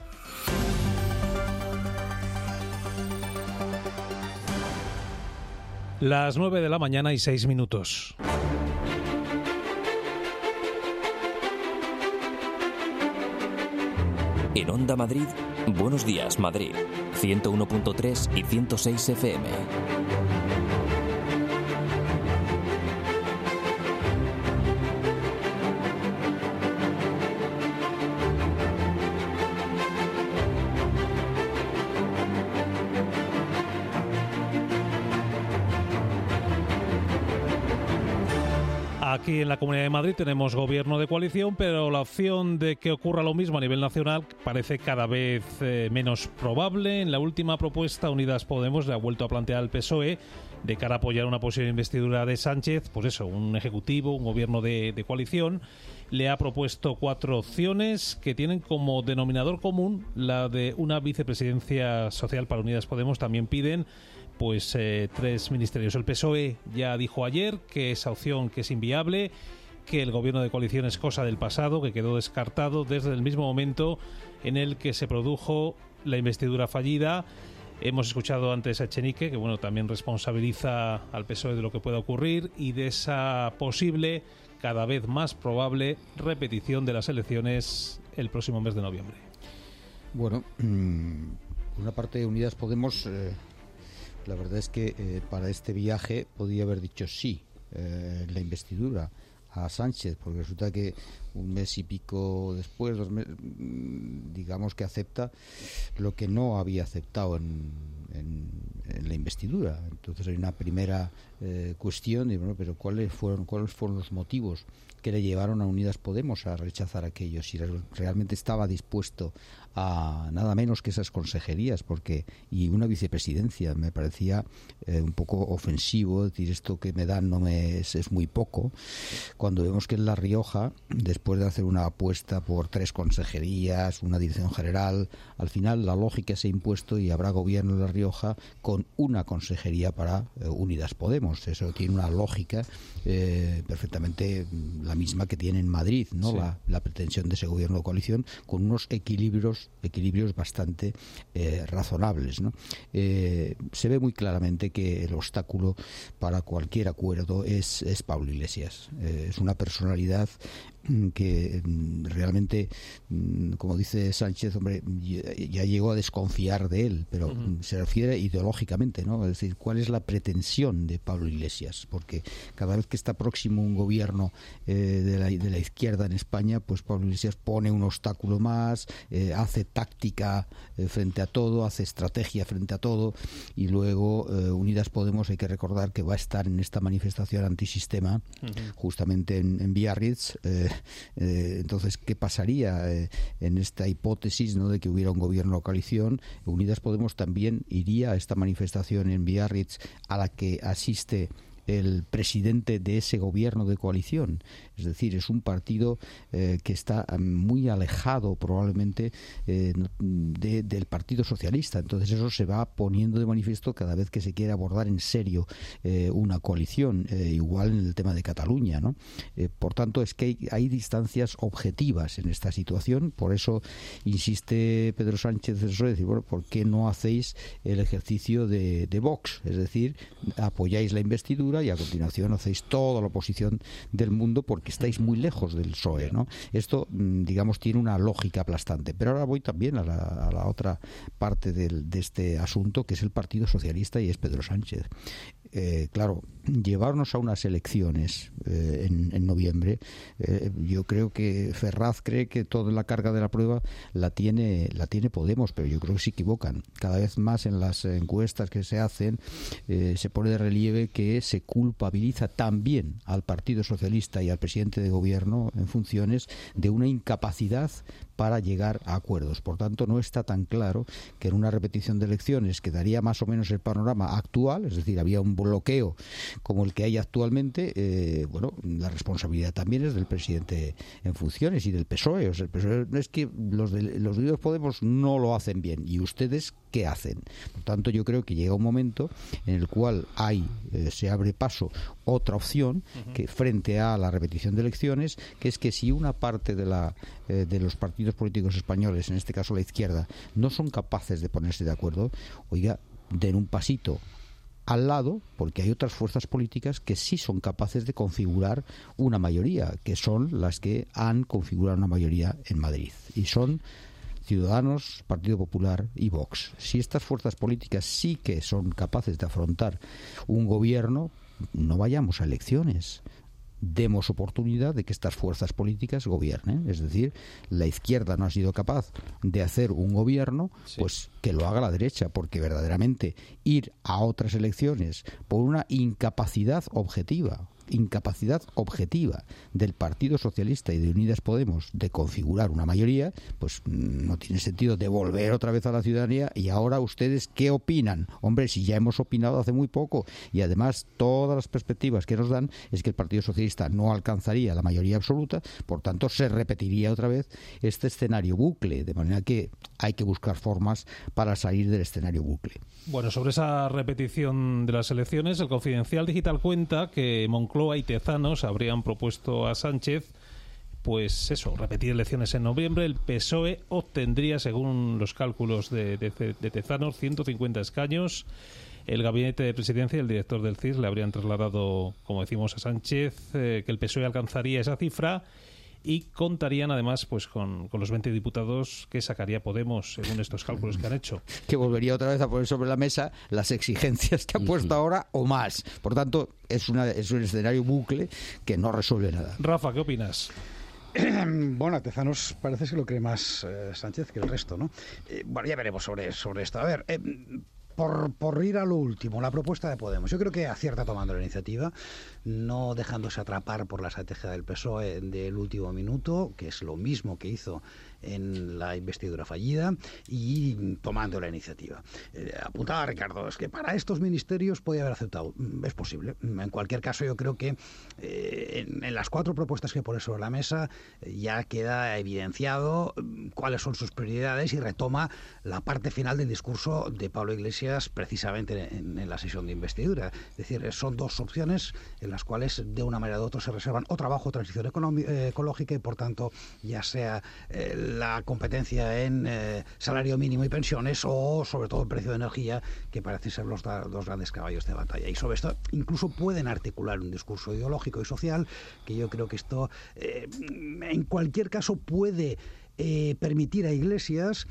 Las nueve de la mañana y seis minutos. En Onda Madrid, Buenos Días Madrid, ciento uno punto tres y ciento seis F M. Aquí en la Comunidad de Madrid tenemos gobierno de coalición, pero la opción de que ocurra lo mismo a nivel nacional parece cada vez eh, menos probable. En la última propuesta, Unidas Podemos le ha vuelto a plantear al P S O E de cara a apoyar una posible investidura de Sánchez, pues eso, un ejecutivo, un gobierno de, de coalición. Le ha propuesto cuatro opciones que tienen como denominador común la de una vicepresidencia social para Unidas Podemos. También piden pues eh, tres ministerios. El P S O E ya dijo ayer que esa opción que es inviable, que el gobierno de coalición es cosa del pasado, que quedó descartado desde el mismo momento en el que se produjo la investidura fallida. Hemos escuchado antes a Echenique, que bueno, también responsabiliza al P S O E de lo que pueda ocurrir y de esa posible, cada vez más probable, repetición de las elecciones el próximo mes de noviembre. Bueno, por una parte de Unidas Podemos, eh, la verdad es que eh, para este viaje podía haber dicho sí, eh, la investidura a Sánchez, porque resulta que un mes y pico después, dos meses, digamos que acepta lo que no había aceptado en, en, en la investidura. Entonces hay una primera eh, cuestión de, bueno, pero ¿cuáles fueron, cuáles fueron los motivos que le llevaron a Unidas Podemos a rechazar aquello? Si realmente estaba dispuesto a nada menos que esas consejerías, porque y una vicepresidencia me parecía eh, un poco ofensivo decir esto que me dan no me es, es muy poco, cuando vemos que en La Rioja, después de hacer una apuesta por tres consejerías, una dirección general, al final la lógica se ha impuesto y habrá gobierno en La Rioja con una consejería para eh, Unidas Podemos. Eso tiene una lógica eh, perfectamente la misma que tiene en Madrid, ¿no? Sí. La, la pretensión de ese gobierno de coalición con unos equilibrios equilibrios bastante eh, razonables, ¿no? Eh, se ve muy claramente que el obstáculo para cualquier acuerdo es, es Pablo Iglesias. Eh, es una personalidad que realmente, como dice Sánchez, hombre, ya llegó a desconfiar de él, pero uh-huh. se refiere ideológicamente, ¿no? Es decir, ¿cuál es la pretensión de Pablo Iglesias? Porque cada vez que está próximo un gobierno eh, de, la, de la izquierda en España, pues Pablo Iglesias pone un obstáculo más, eh, hace táctica eh, frente a todo, hace estrategia frente a todo, y luego eh, Unidas Podemos, hay que recordar que va a estar en esta manifestación antisistema, uh-huh. justamente en, en Biarritz. eh, Eh, entonces, ¿qué pasaría eh, en esta hipótesis, ¿no?, de que hubiera un gobierno de coalición? Unidas Podemos también iría a esta manifestación en Biarritz a la que asiste el presidente de ese gobierno de coalición. Es decir, es un partido eh, que está muy alejado probablemente eh, de, del Partido Socialista. Entonces eso se va poniendo de manifiesto cada vez que se quiere abordar en serio eh, una coalición, eh, igual en el tema de Cataluña, ¿no? Eh, por tanto, es que hay, hay distancias objetivas en esta situación. Por eso insiste Pedro Sánchez en decir, bueno, ¿por qué no hacéis el ejercicio de, de Vox? Es decir, apoyáis la investidura y a continuación hacéis toda la oposición del mundo porque estáis muy lejos del P S O E, ¿no? Esto, digamos, tiene una lógica aplastante. Pero ahora voy también a la, a la otra parte del, de este asunto, que es el Partido Socialista y es Pedro Sánchez. Eh, claro, llevarnos a unas elecciones eh, en, en noviembre, eh, yo creo que Ferraz cree que toda la carga de la prueba la tiene la tiene Podemos, pero yo creo que se equivocan. Cada vez más en las encuestas que se hacen eh, se pone de relieve que se culpabiliza también al Partido Socialista y al presidente de gobierno en funciones de una incapacidad para llegar a acuerdos. Por tanto, no está tan claro que en una repetición de elecciones que daría más o menos el panorama actual, es decir, había un bloqueo como el que hay actualmente, eh, bueno, la responsabilidad también es del presidente en funciones y del P S O E. O sea, el P S O E es que los de los Unidos Podemos no lo hacen bien. ¿Y ustedes qué hacen? Por tanto, yo creo que llega un momento en el cual hay, eh, se abre paso otra opción uh-huh. que frente a la repetición de elecciones, que es que si una parte de la eh, de los partidos políticos españoles, en este caso la izquierda, no son capaces de ponerse de acuerdo, oiga, den un pasito al lado, porque hay otras fuerzas políticas que sí son capaces de configurar una mayoría, que son las que han configurado una mayoría en Madrid, y son Ciudadanos, Partido Popular y Vox. Si estas fuerzas políticas sí que son capaces de afrontar un gobierno, no vayamos a elecciones. Demos oportunidad de que estas fuerzas políticas gobiernen. Es decir, la izquierda no ha sido capaz de hacer un gobierno, sí. pues que lo haga la derecha, porque verdaderamente ir a otras elecciones por una incapacidad objetiva, incapacidad objetiva del Partido Socialista y de Unidas Podemos de configurar una mayoría, pues no tiene sentido devolver otra vez a la ciudadanía. Y ahora ustedes, ¿qué opinan? Hombre, si ya hemos opinado hace muy poco, y además todas las perspectivas que nos dan es que el Partido Socialista no alcanzaría la mayoría absoluta, por tanto se repetiría otra vez este escenario bucle, de manera que hay que buscar formas para salir del escenario bucle. Bueno, sobre esa repetición de las elecciones, el Confidencial Digital cuenta que Moncloa y Tezanos habrían propuesto a Sánchez, pues eso, repetir elecciones en noviembre. El P S O E obtendría, según los cálculos de, de, de Tezanos, ciento cincuenta escaños. El gabinete de presidencia y el director del C I S le habrían trasladado, como decimos, a Sánchez, eh, que el P S O E alcanzaría esa cifra, y contarían además pues con, con los veinte diputados que sacaría Podemos, según estos cálculos que han hecho. Que volvería otra vez a poner sobre la mesa las exigencias que ha puesto ahora o más. Por tanto, es, una, es un escenario bucle que no resuelve nada. Rafa, ¿qué opinas? Bueno, a Tezanos parece que lo cree más eh, Sánchez que el resto, ¿no? Eh, bueno, ya veremos sobre, sobre esto. A ver... Eh, Por, por ir a lo último, la propuesta de Podemos. Yo creo que acierta tomando la iniciativa, no dejándose atrapar por la estrategia del P S O E del último minuto, que es lo mismo que hizo en la investidura fallida, y tomando la iniciativa. Eh, apuntaba Ricardo, es que para estos ministerios podía haber aceptado. Es posible. En cualquier caso, yo creo que eh, en, en las cuatro propuestas que pone sobre la mesa eh, ya queda evidenciado eh, cuáles son sus prioridades, y retoma la parte final del discurso de Pablo Iglesias precisamente en, en la sesión de investidura. Es decir, son dos opciones en las cuales de una manera u otra se reservan o trabajo o transición económica, eh, ecológica, y por tanto ya sea eh, la competencia en eh, salario mínimo y pensiones, o sobre todo el precio de energía, que parecen ser los da, dos grandes caballos de batalla. Y sobre esto incluso pueden articular un discurso ideológico y social, que yo creo que esto eh, en cualquier caso puede eh, permitir a Iglesias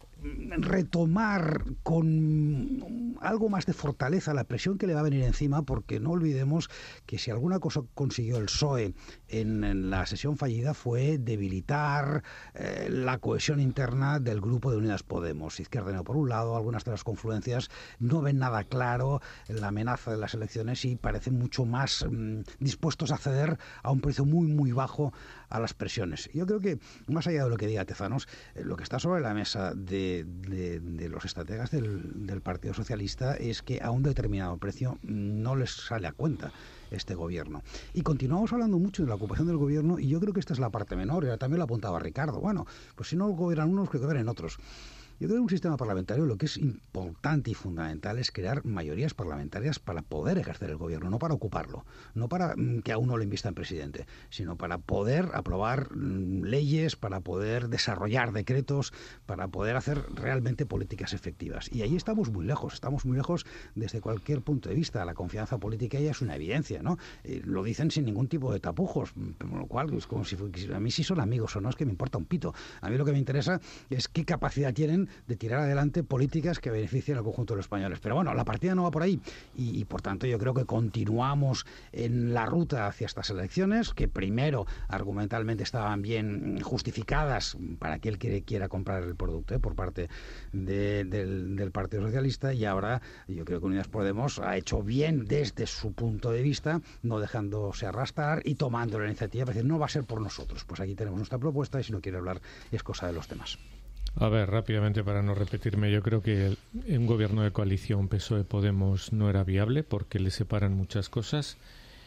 retomar con algo más de fortaleza la presión que le va a venir encima, porque no olvidemos que si alguna cosa consiguió el P S O E en, en la sesión fallida fue debilitar eh, la cohesión interna del grupo de Unidas Podemos. Izquierda Unida por un lado, algunas de las confluencias no ven nada claro en la amenaza de las elecciones y parecen mucho más mmm, dispuestos a ceder a un precio muy muy bajo a las presiones. Yo creo que, más allá de lo que diga Tezanos, eh, lo que está sobre la mesa de, de, de los estrategas del, del Partido Socialista es que a un determinado precio no les sale a cuenta este gobierno. Y continuamos hablando mucho de la ocupación del gobierno, y yo creo que esta es la parte menor, y también lo apuntaba Ricardo. Bueno, pues si no gobiernan unos, que gobiernen otros. Yo creo que en un sistema parlamentario lo que es importante y fundamental es crear mayorías parlamentarias para poder ejercer el gobierno, no para ocuparlo, no para que a uno le invistan presidente, sino para poder aprobar leyes, para poder desarrollar decretos, para poder hacer realmente políticas efectivas. Y ahí estamos muy lejos, estamos muy lejos desde cualquier punto de vista. La confianza política ya es una evidencia, ¿no? Eh, lo dicen sin ningún tipo de tapujos, con lo cual es como si a mí si son amigos o no, es que me importa un pito. A mí lo que me interesa es qué capacidad tienen de tirar adelante políticas que beneficien al conjunto de los españoles. Pero bueno, la partida no va por ahí, y, y por tanto yo creo que continuamos en la ruta hacia estas elecciones, que primero argumentalmente estaban bien justificadas para aquel que quiera comprar el producto, ¿eh? por parte de, del, del Partido Socialista, y ahora yo creo que Unidas Podemos ha hecho bien desde su punto de vista, no dejándose arrastrar y tomando la iniciativa para decir, no va a ser por nosotros, pues aquí tenemos nuestra propuesta, y si no quiere hablar es cosa de los demás. A ver, rápidamente para no repetirme, yo creo que el, un gobierno de coalición P S O E-Podemos no era viable porque le separan muchas cosas.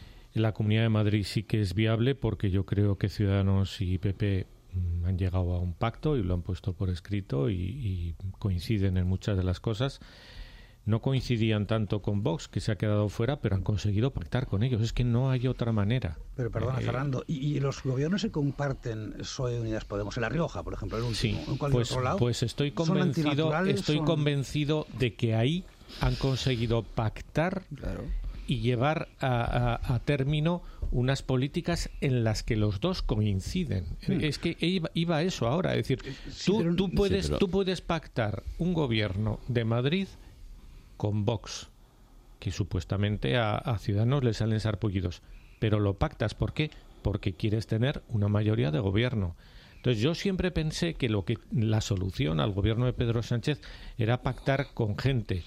La Comunidad de Madrid sí que es viable porque yo creo que Ciudadanos y P P mm, han llegado a un pacto y lo han puesto por escrito y, y coinciden en muchas de las cosas. No coincidían tanto con Vox, que se ha quedado fuera, pero han conseguido pactar con ellos. Es que no hay otra manera. Pero perdona, Eh, Fernando, ¿y, y los gobiernos se comparten P S O E Unidas Podemos? En La Rioja, por ejemplo, el último. Sí, ¿En cualquier pues, otro lado? pues estoy ¿Son convencido, antinaturales? estoy ¿Son- convencido de que ahí han conseguido pactar y llevar a, a- a término unas políticas en las que los dos coinciden. Hmm. Es que iba, iba a eso ahora, es decir, Sí, tú, pero- tú puedes, Sí, pero- tú puedes pactar un gobierno de Madrid con Vox, que supuestamente a, a Ciudadanos le salen sarpullidos, pero lo pactas, ¿por qué? Porque quieres tener una mayoría de gobierno. Entonces yo siempre pensé que lo que la solución al gobierno de Pedro Sánchez era pactar con gente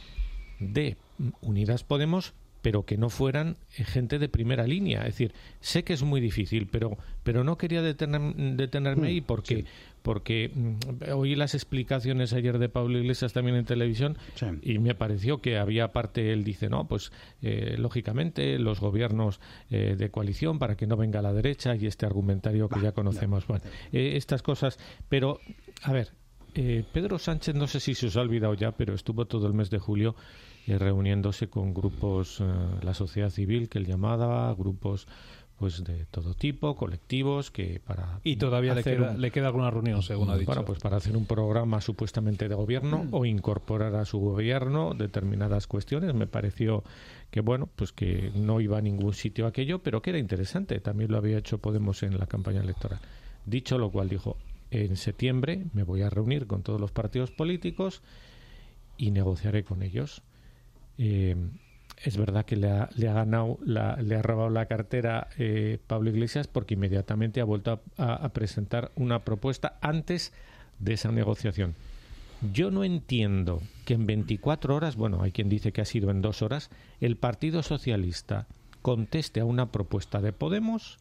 de Unidas Podemos, pero que no fueran eh, gente de primera línea. Es decir, sé que es muy difícil, pero pero no quería detener- detenerme ahí porque porque mm, oí las explicaciones ayer de Pablo Iglesias también en televisión y me pareció que había parte, él dice, no, pues eh, lógicamente los gobiernos eh, de coalición para que no venga la derecha y este argumentario que ya conocemos. Bueno, eh, estas cosas, pero a ver, eh, Pedro Sánchez, no sé si se os ha olvidado ya, pero estuvo todo el mes de julio eh, reuniéndose con grupos, eh, la sociedad civil que él llamaba, grupos pues de todo tipo, colectivos, que para Y todavía le hacer queda, un- le queda alguna reunión, según ha dicho. bueno, pues para hacer un programa supuestamente de gobierno o incorporar a su gobierno determinadas cuestiones. Me pareció que, bueno, pues que no iba a ningún sitio aquello, pero que era interesante. También lo había hecho Podemos en la campaña electoral. Dicho lo cual, dijo, en septiembre me voy a reunir con todos los partidos políticos y negociaré con ellos. Eh, es verdad que le ha, le ha ganado, la, le ha robado la cartera eh, Pablo Iglesias porque inmediatamente ha vuelto a, a presentar una propuesta antes de esa negociación. Yo no entiendo que en veinticuatro horas, bueno, hay quien dice que ha sido en dos horas, el Partido Socialista conteste a una propuesta de Podemos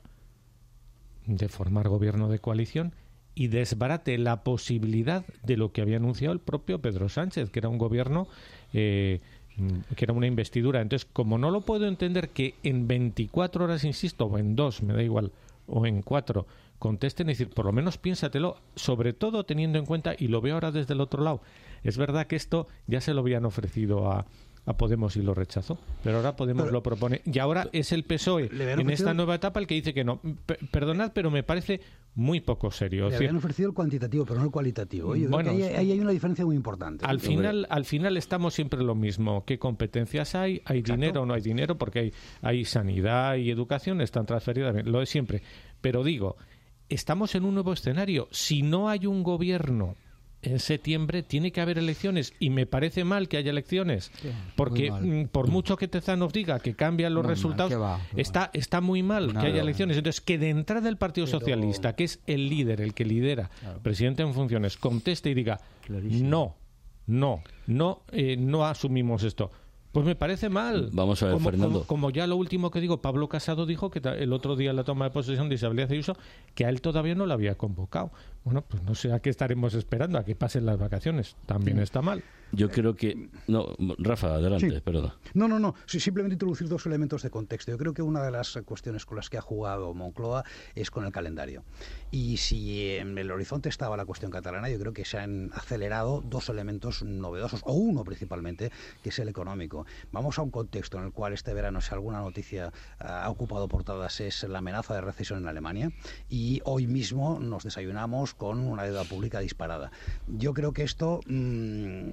de formar gobierno de coalición y desbarate la posibilidad de lo que había anunciado el propio Pedro Sánchez, que era un gobierno, eh, que era una investidura. Entonces, como no lo puedo entender que en veinticuatro horas, insisto, o en dos, me da igual, o en cuatro, contesten, es decir, por lo menos piénsatelo, sobre todo teniendo en cuenta, y lo veo ahora desde el otro lado, es verdad que esto ya se lo habían ofrecido a, a Podemos y lo rechazó, pero ahora Podemos Pero- lo propone, y ahora es el P S O E Le habían en ofrecido- esta nueva etapa el que dice que no. P- perdonad, pero me parece muy poco serio. Le Es decir, habían ofrecido el cuantitativo, pero no el cualitativo. Yo creo Bueno, que ahí, ahí hay una diferencia muy importante. al final, al final estamos siempre lo mismo. ¿Qué competencias hay? ¿Hay dinero o no hay dinero? Porque hay, hay sanidad y educación, están transferidas, bien, lo de siempre. Pero digo, estamos en un nuevo escenario. Si no hay un gobierno en septiembre, tiene que haber elecciones. Y me parece mal que haya elecciones. Porque muy mal. mm, por mucho que Tezanos diga que cambian los Muy mal, resultados, ¿qué va? está, está muy mal Nada. que haya elecciones. Entonces, que de entrada el Partido Pero- Socialista, que es el líder, el que lidera, presidente en funciones, conteste y diga, no, no, no, eh, no asumimos esto. Pues me parece mal. Vamos a ver, como, Fernando. Como, como ya lo último que digo, Pablo Casado dijo que ta- el otro día en la toma de posesión de Isabel Díaz Ayuso, que a él todavía no lo había convocado. Bueno, pues no sé a qué estaremos esperando, a que pasen las vacaciones. También está mal. Yo creo que... No, Rafa, adelante, Sí. perdona. No, no, no. Sí, simplemente introducir dos elementos de contexto. Yo creo que una de las cuestiones con las que ha jugado Moncloa es con el calendario. Y si en el horizonte estaba la cuestión catalana, yo creo que se han acelerado dos elementos novedosos, o uno principalmente, que es el económico. Vamos a un contexto en el cual este verano, si alguna noticia ah, ha ocupado portadas, es la amenaza de recesión en Alemania. Y hoy mismo nos desayunamos con una deuda pública disparada. Yo creo que esto mmm,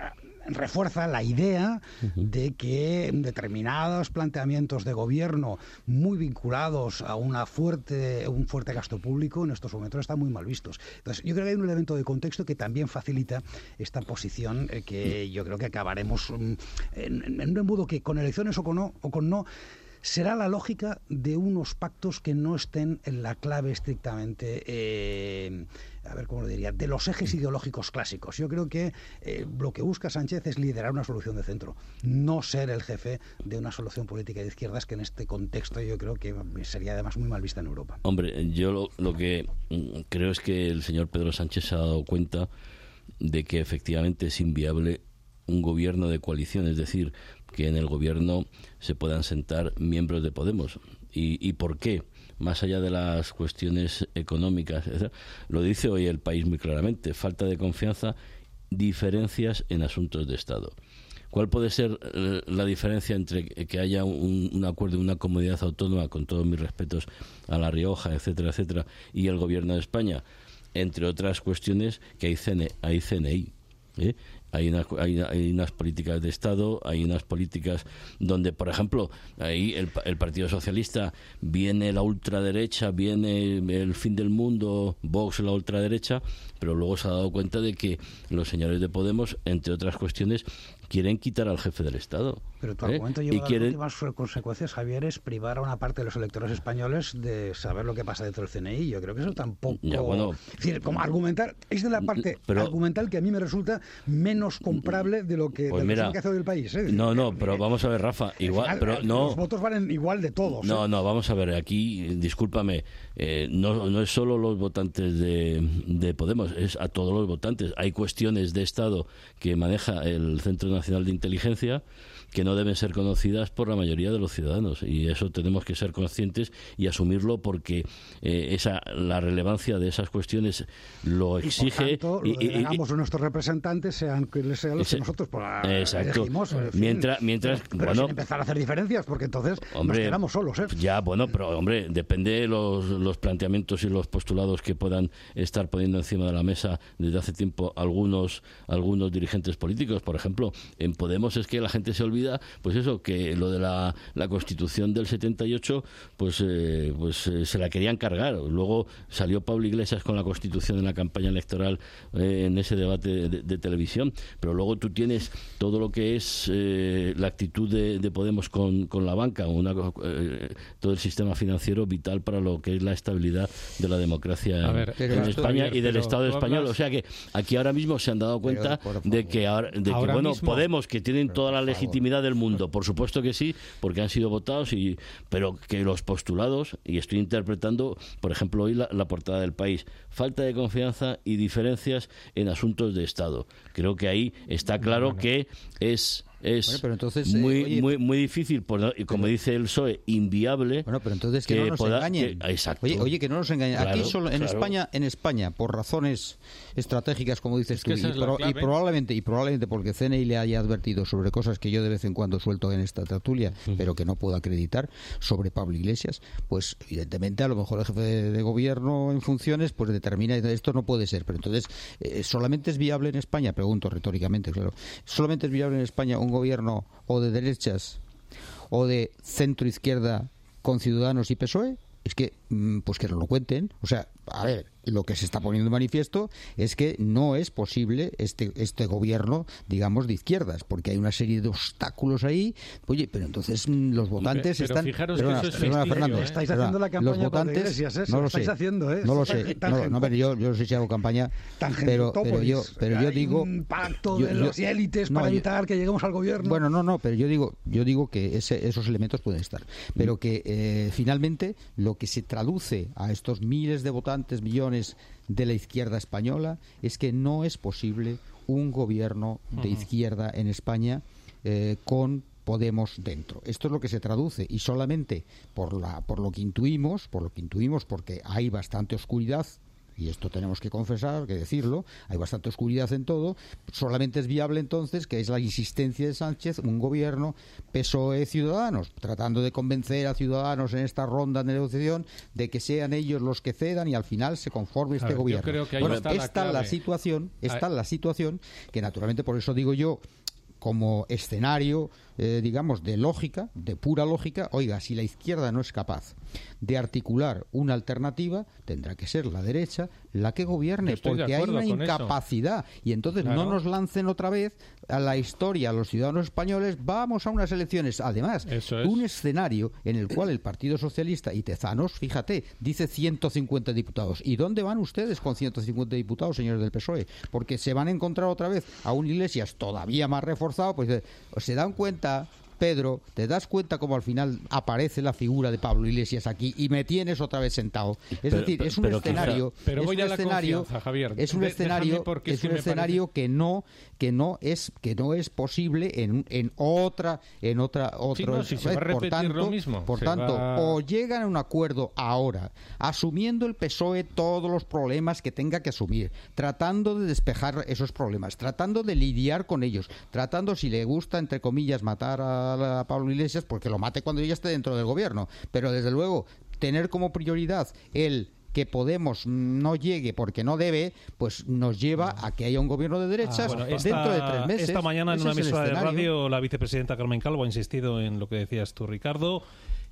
refuerza la idea de que determinados planteamientos de gobierno muy vinculados a una fuerte, un fuerte gasto público en estos momentos están muy mal vistos. Entonces, yo creo que hay un elemento de contexto que también facilita esta posición eh, que yo creo que acabaremos mm, en, en un embudo que con elecciones o con no, o con no será la lógica de unos pactos que no estén en la clave estrictamente, eh, a ver cómo lo diría, de los ejes ideológicos clásicos. Yo creo que eh, lo que busca Sánchez es liderar una solución de centro, no ser el jefe de una solución política de izquierdas que en este contexto yo creo que sería además muy mal vista en Europa. Hombre, yo lo, lo que mm, creo es que el señor Pedro Sánchez se ha dado cuenta de que efectivamente es inviable un gobierno de coalición, es decir, que en el gobierno se puedan sentar miembros de Podemos. ¿Y, y por qué? Más allá de las cuestiones económicas, lo dice hoy El País muy claramente, falta de confianza, diferencias en asuntos de Estado. ¿Cuál puede ser eh, la diferencia entre que haya un, un acuerdo de una comunidad autónoma, con todos mis respetos a La Rioja, etcétera, etcétera, y el gobierno de España? Entre otras cuestiones, que hay, C N, hay C N I, ¿eh? Hay, una, hay, hay unas políticas de Estado, hay unas políticas donde, por ejemplo, ahí el, el Partido Socialista, viene la ultraderecha, viene el fin del mundo, Vox la ultraderecha, pero luego se ha dado cuenta de que los señores de Podemos, entre otras cuestiones, quieren quitar al jefe del Estado. Pero tu ¿eh? argumento lleva y a quieren... las últimas consecuencias, Javier, es privar a una parte de los electores españoles de saber lo que pasa dentro del C N I. Yo creo que eso tampoco... Ya, bueno, es decir, como argumentar, es de la parte pero... argumental que a mí me resulta menos comprable de lo que, pues de mira, lo que hace hoy el país. ¿eh? No, no, pero vamos a ver, Rafa, igual, final, pero no... Los votos valen igual de todos. No, ¿eh? no, vamos a ver, aquí, discúlpame, eh, no, no es solo los votantes de, de Podemos, es a todos los votantes. Hay cuestiones de Estado que maneja el Centro Nacional de Inteligencia que no deben ser conocidas por la mayoría de los ciudadanos, y eso tenemos que ser conscientes y asumirlo, porque eh, esa la relevancia de esas cuestiones lo exige. Y por tanto, y, lo delegamos a nuestros representantes, sean quienes sean los ese, que nosotros pues, exacto. elegimos. En fin, mientras, mientras, pero, pero bueno, sin empezar a hacer diferencias, porque entonces hombre, nos quedamos solos. ¿eh? Ya, bueno, pero hombre, depende de los, los planteamientos y los postulados que puedan estar poniendo encima de la mesa desde hace tiempo algunos, algunos dirigentes políticos. Por ejemplo, en Podemos es que la gente se olvida, pues eso, que lo de la, la Constitución del setenta y ocho, pues, eh, pues eh, se la querían cargar. Luego salió Pablo Iglesias con la Constitución en la campaña electoral, eh, en ese debate de, de televisión, pero luego tú tienes todo lo que es eh, la actitud de, de Podemos con, con la banca, una, eh, todo el sistema financiero vital para lo que es la estabilidad de la democracia en, ver, en España y del Estado español. hablas... O sea que aquí ahora mismo se han dado cuenta de que, ahora, de que ahora bueno, mismo... Podemos, que tienen toda la legitimidad del mundo, por supuesto que sí, porque han sido votados, y pero que los postulados, y estoy interpretando, por ejemplo, hoy la, la portada del País, falta de confianza y diferencias en asuntos de Estado. Creo que ahí está claro bueno. que es... es bueno, pero entonces, muy, eh, oye, muy muy difícil, por, y como pero, dice el P S O E, inviable. Bueno, pero entonces que, que no nos poda, engañen. Que, exacto. Oye, oye, que no nos engañen. Claro, Aquí solo en claro. España, en España, por razones estratégicas, como dices es tú, y, pro, y probablemente y probablemente porque C N I le haya advertido sobre cosas que yo de vez en cuando suelto en esta tertulia, uh-huh. pero que no puedo acreditar, sobre Pablo Iglesias, pues evidentemente a lo mejor el jefe de, de gobierno en funciones pues determina esto no puede ser. Pero entonces, eh, ¿solamente es viable en España? Pregunto retóricamente, claro. ¿Solamente es viable en España un gobierno o de derechas o de centro izquierda con Ciudadanos y P S O E? Es que, pues que nos lo cuenten. O sea, a ver, lo que se está poniendo de manifiesto es que no es posible este este gobierno, digamos, de izquierdas, porque hay una serie de obstáculos ahí. Oye, pero entonces los votantes pero están... Fijaros perdona, que eso es perdona, ficticio, Fernando, ¿eh? Estáis perdona, haciendo la campaña los votantes, por Iglesias, ¿eh? no lo estáis sé, haciendo, ¿eh? no lo sé, no, no, pero yo, yo no sé si hago campaña, pero, pero yo, pero yo digo... un pacto yo, de yo, las élites no, para yo, evitar que lleguemos al gobierno. Bueno, no, no, pero yo digo, yo digo que ese, esos elementos pueden estar, pero que eh, finalmente lo que se traduce a estos miles de votantes, millones de la izquierda española, es que no es posible un gobierno de uh-huh. izquierda en España eh, con Podemos dentro. Esto es lo que se traduce, y solamente por la por lo que intuimos, por lo que intuimos, porque hay bastante oscuridad, y esto tenemos que confesar, que decirlo, hay bastante oscuridad en todo, solamente es viable entonces, que es la insistencia de Sánchez, un gobierno P S O E Ciudadanos, tratando de convencer a Ciudadanos en esta ronda de negociación de que sean ellos los que cedan y al final se conforme este ver, gobierno. Yo creo que ahí bueno, está esta la, la situación, esta ahí. la situación que naturalmente, por eso digo yo, como escenario, eh, digamos, de lógica, de pura lógica, oiga, si la izquierda no es capaz de articular una alternativa, tendrá que ser la derecha la que gobierne, porque hay una incapacidad. Eso. Y entonces claro. no nos lancen otra vez a la historia a los ciudadanos españoles, vamos a unas elecciones. Además, es. un escenario en el cual el Partido Socialista y Tezanos, fíjate, dice ciento cincuenta diputados. ¿Y dónde van ustedes con ciento cincuenta diputados, señores del P S O E? Porque se van a encontrar otra vez a un Iglesias todavía más reforzado, pues se dan cuenta... Pedro, ¿te das cuenta cómo al final aparece la figura de Pablo Iglesias aquí y me tienes otra vez sentado? Es Pero, decir, es un pero escenario, quizá, pero es voy un a la escenario, confianza, Javier. es un De, escenario, es, es un que escenario parece... que no, que no es, que no es posible en, en otra, en otra, otro. Sí, no, si se va a repetir por tanto, lo mismo. por Se tanto, va... o llegan a un acuerdo ahora, asumiendo el P S O E todos los problemas que tenga que asumir, tratando de despejar esos problemas, tratando de lidiar con ellos, tratando, si le gusta, entre comillas, matar a, a Pablo Iglesias, pues que lo mate cuando ya esté dentro del gobierno, pero desde luego tener como prioridad el que Podemos no llegue porque no debe, pues nos lleva a que haya un gobierno de derechas ah, bueno, dentro esta, de tres meses. Esta mañana en Ese una es el emisora de escenario. radio la vicepresidenta Carmen Calvo ha insistido en lo que decías tú, Ricardo,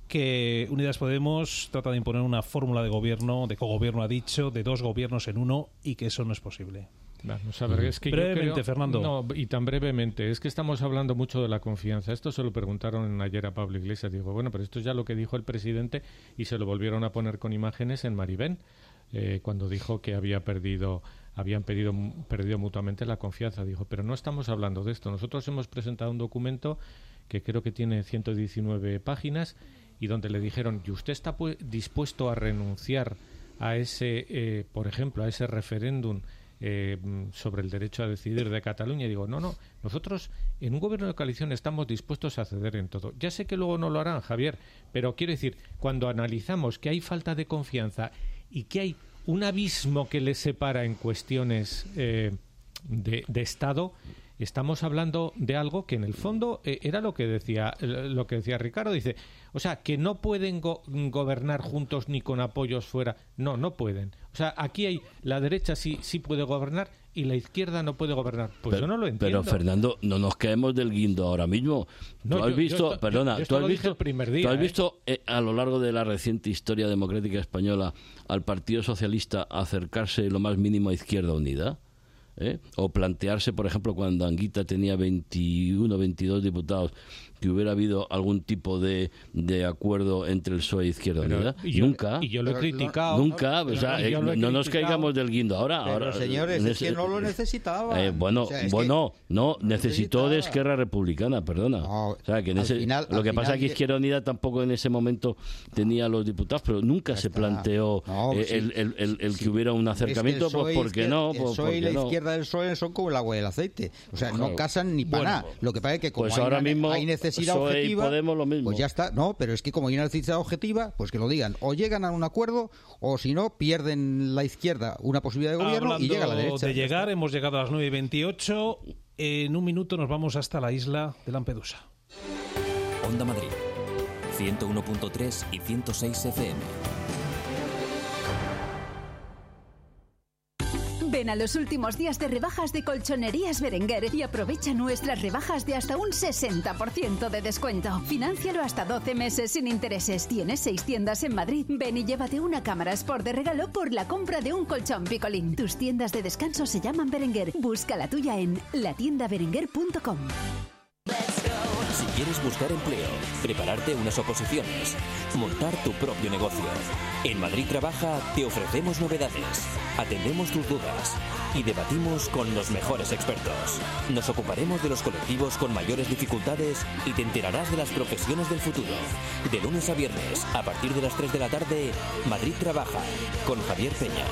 que Unidas Podemos trata de imponer una fórmula de gobierno, de cogobierno ha dicho, de dos gobiernos en uno, y que eso no es posible. Vamos a ver, es que brevemente, yo creo, Fernando. No, y tan brevemente, es que estamos hablando mucho de la confianza. Esto se lo preguntaron ayer a Pablo Iglesias. Dijo, bueno, pero esto es ya lo que dijo el presidente y se lo volvieron a poner con imágenes en Maribén, eh, cuando dijo que había perdido, habían pedido, perdido mutuamente la confianza. Dijo, pero no estamos hablando de esto. Nosotros hemos presentado un documento que creo que tiene ciento diecinueve páginas y donde le dijeron, ¿y usted está pu- dispuesto a renunciar a ese, eh, por ejemplo, a ese referéndum Eh, sobre el derecho a decidir de Cataluña? Y digo, no, no, nosotros en un gobierno de coalición estamos dispuestos a ceder en todo. Ya sé que luego no lo harán, Javier, pero quiero decir, cuando analizamos que hay falta de confianza y que hay un abismo que les separa en cuestiones eh, de, de Estado, estamos hablando de algo que en el fondo eh, era lo que decía lo que decía Ricardo. Dice, o sea, que no pueden go- gobernar juntos ni con apoyos fuera. No, no pueden. O sea, aquí hay la derecha sí sí puede gobernar y la izquierda no puede gobernar. Pues pero, yo no lo entiendo. Pero Fernando, no nos caemos del guindo ahora mismo. No, tú has yo- visto, yo esto- perdona, yo- yo esto tú has lo dije visto, el primer día, tú has ¿eh? visto eh, a lo largo de la reciente historia democrática española al Partido Socialista acercarse lo más mínimo a Izquierda Unida. ¿Eh? O plantearse, por ejemplo, cuando Anguita tenía veintiuno, veintidós diputados, que hubiera habido algún tipo de, de acuerdo entre el P S O E e Izquierda Pero, Unida. y yo- nunca. y yo lo he Pero criticado. no- Nunca. Pero o sea, yo eh, lo he no nos criticado. caigamos del guindo ahora. Pero, ahora señores, es que no lo necesitaba. Eh, bueno, O sea, es bueno, que no, necesitó de necesitaba. Esquerra Republicana, perdona. No, o sea, que en al ese, final- lo al que pasa final es que que- Izquierda Unida tampoco en ese momento tenía los diputados, pero nunca se planteó No, eh, sí, el, el- el- el sí. que hubiera un Es que el acercamiento, P S O E pues ¿por qué izquierda- no? El Pues, P S O E y ¿por la qué no? izquierda del P S O E son como el agua y el aceite. O sea, Claro. no casan ni para Bueno, nada. Lo que pasa es que como pues hay, ahora una- mismo hay necesidad P S O E y objetiva, Podemos lo mismo. pues ya está. No, pero es que como hay una necesidad objetiva, pues que lo digan. O llegan a un acuerdo, o si no, pierden la izquierda una posibilidad de gobierno Hablando y llega la derecha. de llegar, hemos llegado a las nueve y veintiocho. En un minuto nos vamos hasta la isla de Lampedusa. Onda Madrid, ciento uno punto tres y ciento seis F M. Ven a los últimos días de rebajas de Colchonerías Berenguer y aprovecha nuestras rebajas de hasta un sesenta por ciento de descuento. Fináncialo hasta doce meses sin intereses. Tienes seis tiendas en Madrid. Ven y llévate una cámara Sport de regalo por la compra de un colchón Picolín. Tus tiendas de descanso se llaman Berenguer. Busca la tuya en la tienda berenguer punto com. Si quieres buscar empleo, prepararte unas oposiciones, montar tu propio negocio. En Madrid Trabaja te ofrecemos novedades, atendemos tus dudas y debatimos con los mejores expertos. Nos ocuparemos de los colectivos con mayores dificultades y te enterarás de las profesiones del futuro. De lunes a viernes, a partir de las tres de la tarde, Madrid Trabaja, con Javier Peña.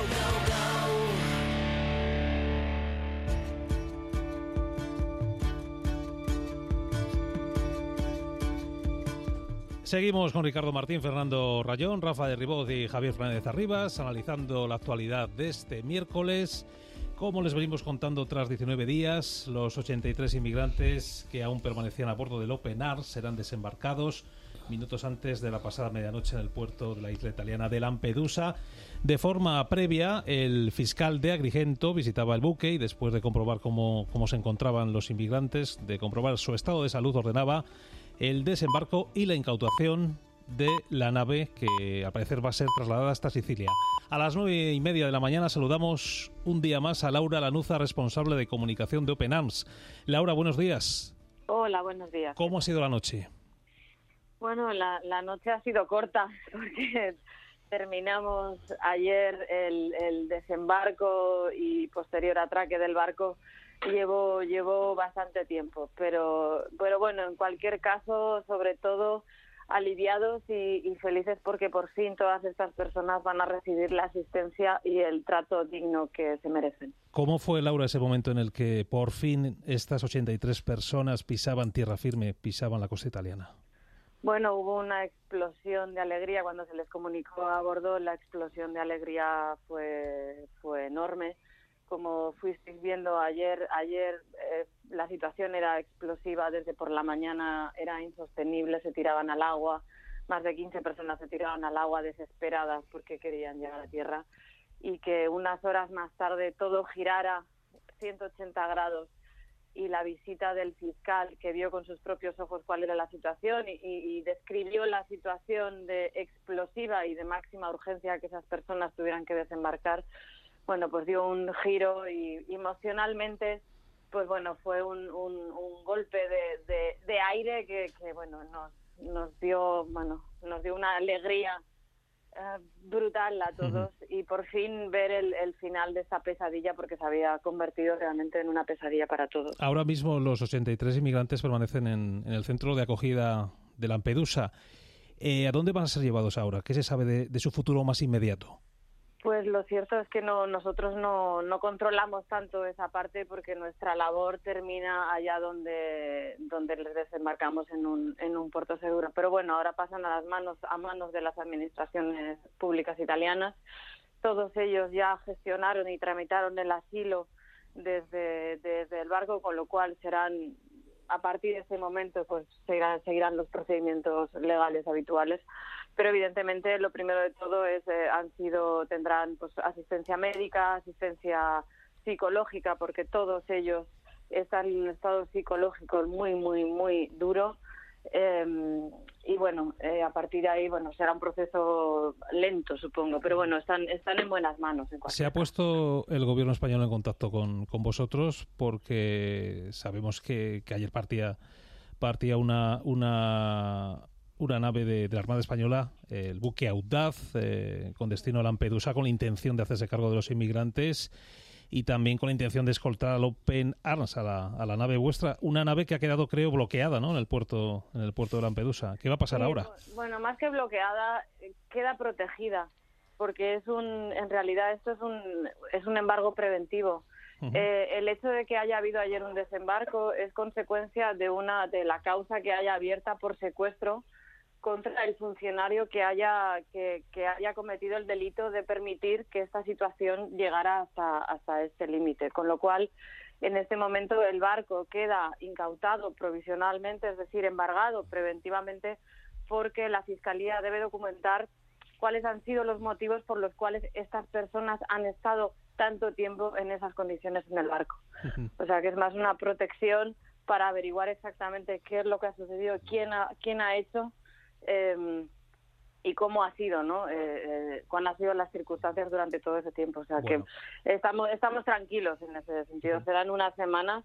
Seguimos con Ricardo Martín, Fernando Rayón, Rafa de Riboz y Javier Fernández Arribas, analizando la actualidad de este miércoles. Como les venimos contando, tras diecinueve días, los ochenta y tres inmigrantes que aún permanecían a bordo del Open Arms serán desembarcados minutos antes de la pasada medianoche en el puerto de la isla italiana de Lampedusa. De forma previa, el fiscal de Agrigento visitaba el buque y después de comprobar cómo, cómo se encontraban los inmigrantes, de comprobar su estado de salud, ordenaba el desembarco y la incautación de la nave que al parecer va a ser trasladada hasta Sicilia. A las nueve y media de la mañana saludamos un día más a Laura Lanuza, responsable de comunicación de Open Arms. Laura, buenos días. Hola, buenos días. ¿Cómo ha sido la noche? Bueno, la, la noche ha sido corta porque terminamos ayer el, el desembarco y posterior atraque del barco llevo llevo bastante tiempo, pero pero bueno, en cualquier caso, sobre todo aliviados y, y felices porque por fin todas estas personas van a recibir la asistencia y el trato digno que se merecen. ¿Cómo fue, Laura, ese momento en el que por fin estas ochenta y tres personas pisaban tierra firme, pisaban la costa italiana? Bueno, hubo una explosión de alegría cuando se les comunicó a bordo. La explosión de alegría fue fue enorme. Como fuisteis viendo ayer, ayer eh, la situación era explosiva. Desde por la mañana era insostenible, se tiraban al agua. Más de quince personas se tiraban al agua desesperadas porque querían llegar a tierra. Y que unas horas más tarde todo girara ciento ochenta grados y la visita del fiscal, que vio con sus propios ojos cuál era la situación y, y, y describió la situación de explosiva y de máxima urgencia que esas personas tuvieran que desembarcar, bueno, pues dio un giro y emocionalmente, pues bueno, fue un, un, un golpe de, de, de aire que, que bueno, nos, nos dio, bueno, nos dio una alegría uh, brutal a todos uh-huh. y por fin ver el, el final de esa pesadilla, porque se había convertido realmente en una pesadilla para todos. Ahora mismo los ochenta y tres inmigrantes permanecen en, en el centro de acogida de Lampedusa. Eh, ¿A dónde van a ser llevados ahora? ¿Qué se sabe de, de su futuro más inmediato? Pues lo cierto es que no, nosotros no, no controlamos tanto esa parte porque nuestra labor termina allá donde, donde les desembarcamos en un, en un puerto seguro. Pero bueno, ahora pasan a las manos, a manos de las administraciones públicas italianas. Todos ellos ya gestionaron y tramitaron el asilo desde, desde el barco, con lo cual serán, a partir de ese momento, pues seguirán, seguirán los procedimientos legales habituales. Pero evidentemente lo primero de todo es eh, han sido tendrán pues asistencia médica, asistencia psicológica, porque todos ellos están en un estado psicológico muy muy muy duro eh, y bueno eh, a partir de ahí bueno será un proceso lento, supongo, pero bueno están están en buenas manos. En Se ha puesto el gobierno español en contacto con, con vosotros porque sabemos que, que ayer partía partía una una una nave de, de la Armada Española, eh, el buque Audaz, eh, con destino a Lampedusa, con la intención de hacerse cargo de los inmigrantes y también con la intención de escoltar al Open Arms, a la, a la nave vuestra, una nave que ha quedado, creo, bloqueada, ¿no?, en el puerto en el puerto de Lampedusa. ¿Qué va a pasar sí, ahora? Bueno, más que bloqueada, queda protegida, porque es un, en realidad esto es un, es un embargo preventivo. Uh-huh. Eh, el hecho de que haya habido ayer un desembarco es consecuencia de una de la causa que haya abierta por secuestro contra el funcionario que haya que, que haya cometido el delito de permitir que esta situación llegara hasta hasta este límite, con lo cual en este momento el barco queda incautado provisionalmente, es decir, embargado preventivamente, porque la Fiscalía debe documentar cuáles han sido los motivos por los cuales estas personas han estado tanto tiempo en esas condiciones en el barco. Uh-huh. O sea que es más una protección para averiguar exactamente qué es lo que ha sucedido, quién ha, quién ha hecho Eh, y cómo ha sido, ¿no? Eh, eh, cuáles han sido las circunstancias durante todo ese tiempo. O sea, bueno, que estamos estamos tranquilos en ese sentido. Serán unas semanas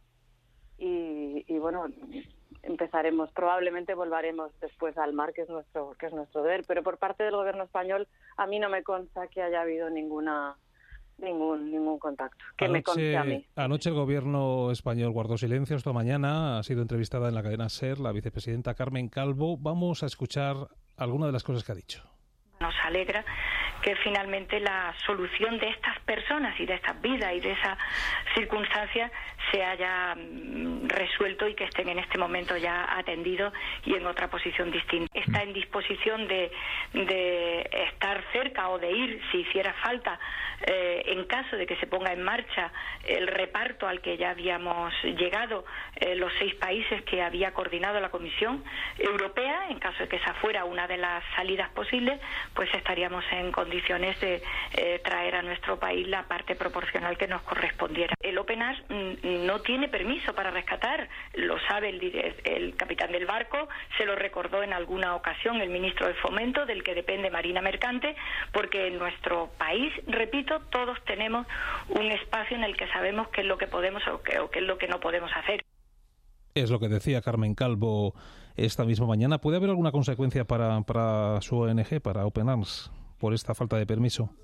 y, y bueno, empezaremos, probablemente volveremos después al mar, que es nuestro que es nuestro deber. Pero por parte del gobierno español, a mí no me consta que haya habido ninguna ningún ningún contacto que anoche, me conste a mí. Anoche el gobierno español guardó silencio. Esta mañana ha sido entrevistada en la cadena SER la vicepresidenta Carmen Calvo. Vamos a escuchar algunas de las cosas que ha dicho. Nos alegra que finalmente la solución de estas personas y de estas vidas y de esas circunstancias se haya resuelto y que estén en este momento ya atendidos y en otra posición distinta. Está en disposición de, de estar cerca o de ir, si hiciera falta, eh, en caso de que se ponga en marcha el reparto al que ya habíamos llegado, eh, los seis países que había coordinado la Comisión Europea. En caso de que esa fuera una de las salidas posibles, pues estaríamos en condiciones de eh, traer a nuestro país la parte proporcional que nos correspondiera. El Open Arms mm, no tiene permiso para rescatar, lo sabe el, el capitán del barco, se lo recordó en alguna ocasión el ministro de Fomento, del que depende Marina Mercante, porque en nuestro país, repito, todos tenemos un espacio en el que sabemos qué es lo que podemos o qué, o qué es lo que no podemos hacer. Es lo que decía Carmen Calvo esta misma mañana. ¿Puede haber alguna consecuencia para, para su O N G, para Open Arms, por esta falta de permiso?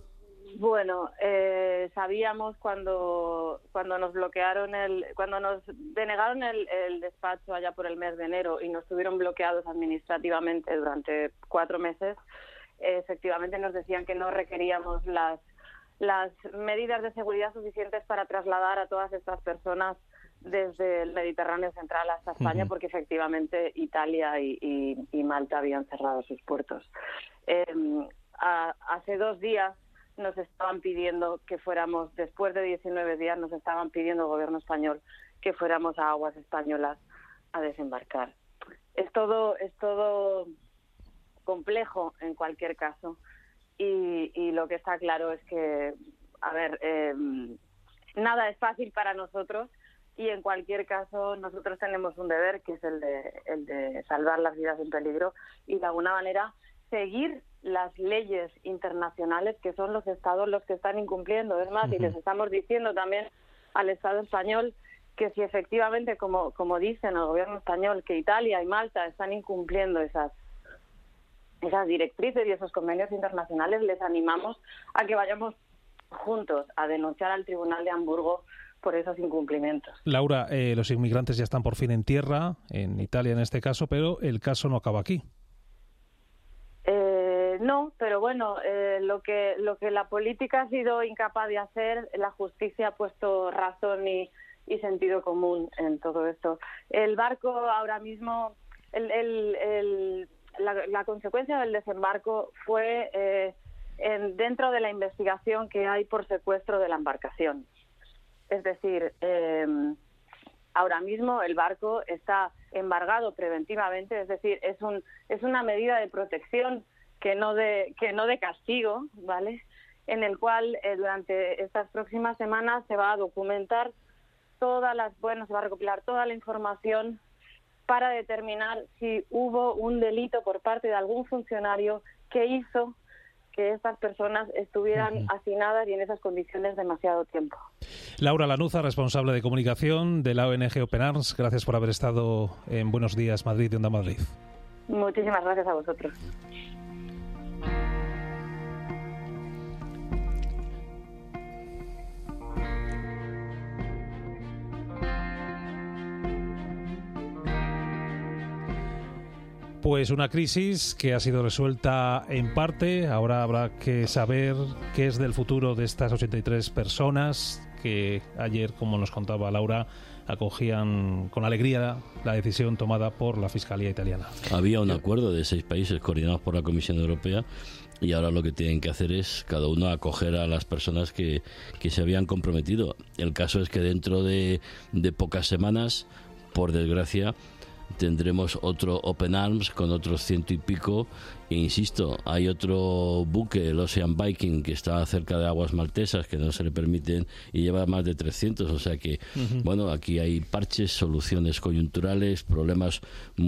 Bueno, eh, sabíamos cuando cuando nos bloquearon el, cuando nos denegaron el, el despacho allá por el mes de enero y nos tuvieron bloqueados administrativamente durante cuatro meses, eh, efectivamente nos decían que no requeríamos las las medidas de seguridad suficientes para trasladar a todas estas personas desde el Mediterráneo central hasta España, uh-huh. porque efectivamente Italia y, y, y Malta habían cerrado sus puertos. Eh, a, hace dos días nos estaban pidiendo que fuéramos, después de diecinueve días, nos estaban pidiendo el gobierno español que fuéramos a aguas españolas a desembarcar. Es todo, es todo complejo en cualquier caso. Y, y lo que está claro es que, a ver, eh, nada es fácil para nosotros y en cualquier caso nosotros tenemos un deber que es el de, el de salvar las vidas en peligro y de alguna manera seguir las leyes internacionales que son los estados los que están incumpliendo. Es más, uh-huh. y les estamos diciendo también al Estado español que si efectivamente, como, como dicen el gobierno español, que Italia y Malta están incumpliendo esas esas directrices y esos convenios internacionales, les animamos a que vayamos juntos a denunciar al Tribunal de Hamburgo por esos incumplimientos. Laura, eh, los inmigrantes ya están por fin en tierra, en Italia en este caso, pero el caso no acaba aquí. Eh, no, pero bueno, eh, lo que lo que la política ha sido incapaz de hacer, la justicia ha puesto razón y, y sentido común en todo esto. El barco ahora mismo, el... el, el La, la consecuencia del desembarco fue eh, en, dentro de la investigación que hay por secuestro de la embarcación. Es decir, eh, ahora mismo el barco está embargado preventivamente, es decir, es un es una medida de protección que no de que no de castigo, ¿vale? En el cual eh, durante estas próximas semanas se va a documentar todas las, bueno, se va a recopilar toda la información para determinar si hubo un delito por parte de algún funcionario que hizo que estas personas estuvieran uh-huh. hacinadas y en esas condiciones demasiado tiempo. Laura Lanuza, responsable de comunicación de la O N G Open Arms, gracias por haber estado en Buenos Días Madrid de Onda Madrid. Muchísimas gracias a vosotros. Pues una crisis que ha sido resuelta en parte. Ahora habrá que saber qué es del futuro de estas ochenta y tres personas que ayer, como nos contaba Laura, acogían con alegría la decisión tomada por la Fiscalía italiana. Había un acuerdo de seis países coordinados por la Comisión Europea y ahora lo que tienen que hacer es cada uno acoger a las personas que, que se habían comprometido. El caso es que dentro de, de pocas semanas, por desgracia, tendremos otro Open Arms con otros ciento y pico e insisto, hay otro buque, el Ocean Viking, que está cerca de aguas maltesas que no se le permiten y lleva más de trescientos, o sea que uh-huh. bueno, aquí hay parches, soluciones coyunturales, problemas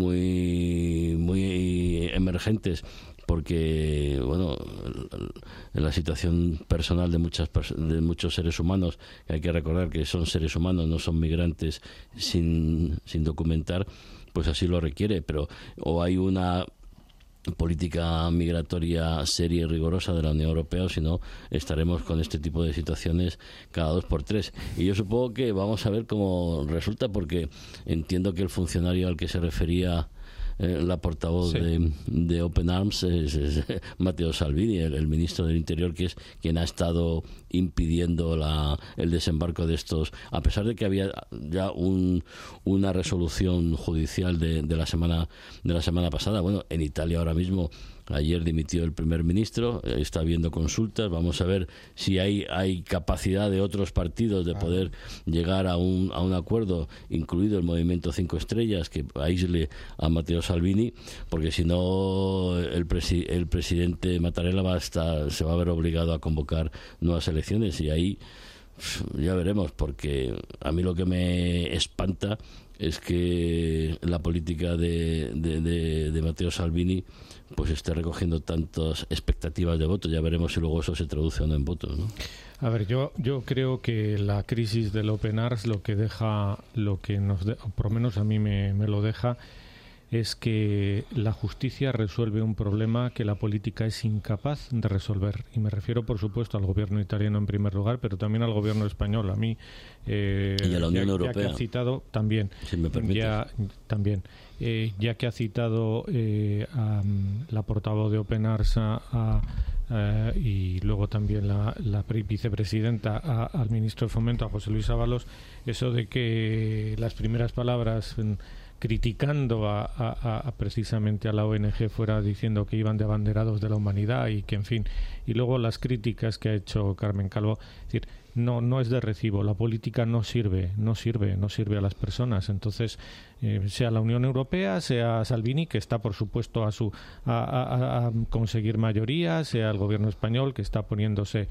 muy muy emergentes porque bueno, en la situación personal de muchas de muchos seres humanos, que hay que recordar que son seres humanos, no son migrantes sin sin documentar, pues así lo requiere, pero o hay una política migratoria seria y rigurosa de la Unión Europea, o si no, estaremos con este tipo de situaciones cada dos por tres. Y yo supongo que vamos a ver cómo resulta, porque entiendo que el funcionario al que se refería eh, la portavoz sí. de, de Open Arms es, es Matteo Salvini, el, el ministro del Interior, que es quien ha estado impidiendo la, el desembarco de estos, a pesar de que había ya un, una resolución judicial de, de la semana de la semana pasada. Bueno, en Italia ahora mismo, ayer dimitió el primer ministro, está habiendo consultas, vamos a ver si hay hay capacidad de otros partidos de poder llegar a un a un acuerdo, incluido el Movimiento Cinco Estrellas, que aísle a Matteo Salvini, porque si no el, presi, el presidente Mattarella va a estar, se va a ver obligado a convocar nuevas elecciones y ahí ya veremos, porque a mí lo que me espanta es que la política de, de, de, de Matteo Salvini pues esté recogiendo tantas expectativas de votos. Ya veremos si luego eso se traduce o no en votos, ¿no? A ver, yo yo creo que la crisis del Open Arms lo que deja, lo que nos de, por lo menos a mí me, me lo deja, es que la justicia resuelve un problema que la política es incapaz de resolver. Y me refiero, por supuesto, al gobierno italiano en primer lugar, pero también al gobierno español. A mí, eh, y a la Unión ya, Europea. Ya que ha citado, también, si me permite. Ya, también, eh, ya que ha citado eh, a la portavoz de Open Arms a, a, a, y luego también la, la vicepresidenta a, al ministro de Fomento, a José Luis Ábalos, eso de que las primeras palabras criticando a, a, a precisamente a la O N G fuera diciendo que iban de abanderados de la humanidad y que, en fin, y luego las críticas que ha hecho Carmen Calvo, es decir, no no es de recibo. La política no sirve, no sirve, no sirve a las personas. Entonces, eh, sea la Unión Europea, sea Salvini, que está, por supuesto, a su a, a, a conseguir mayoría, sea el gobierno español, que está poniéndose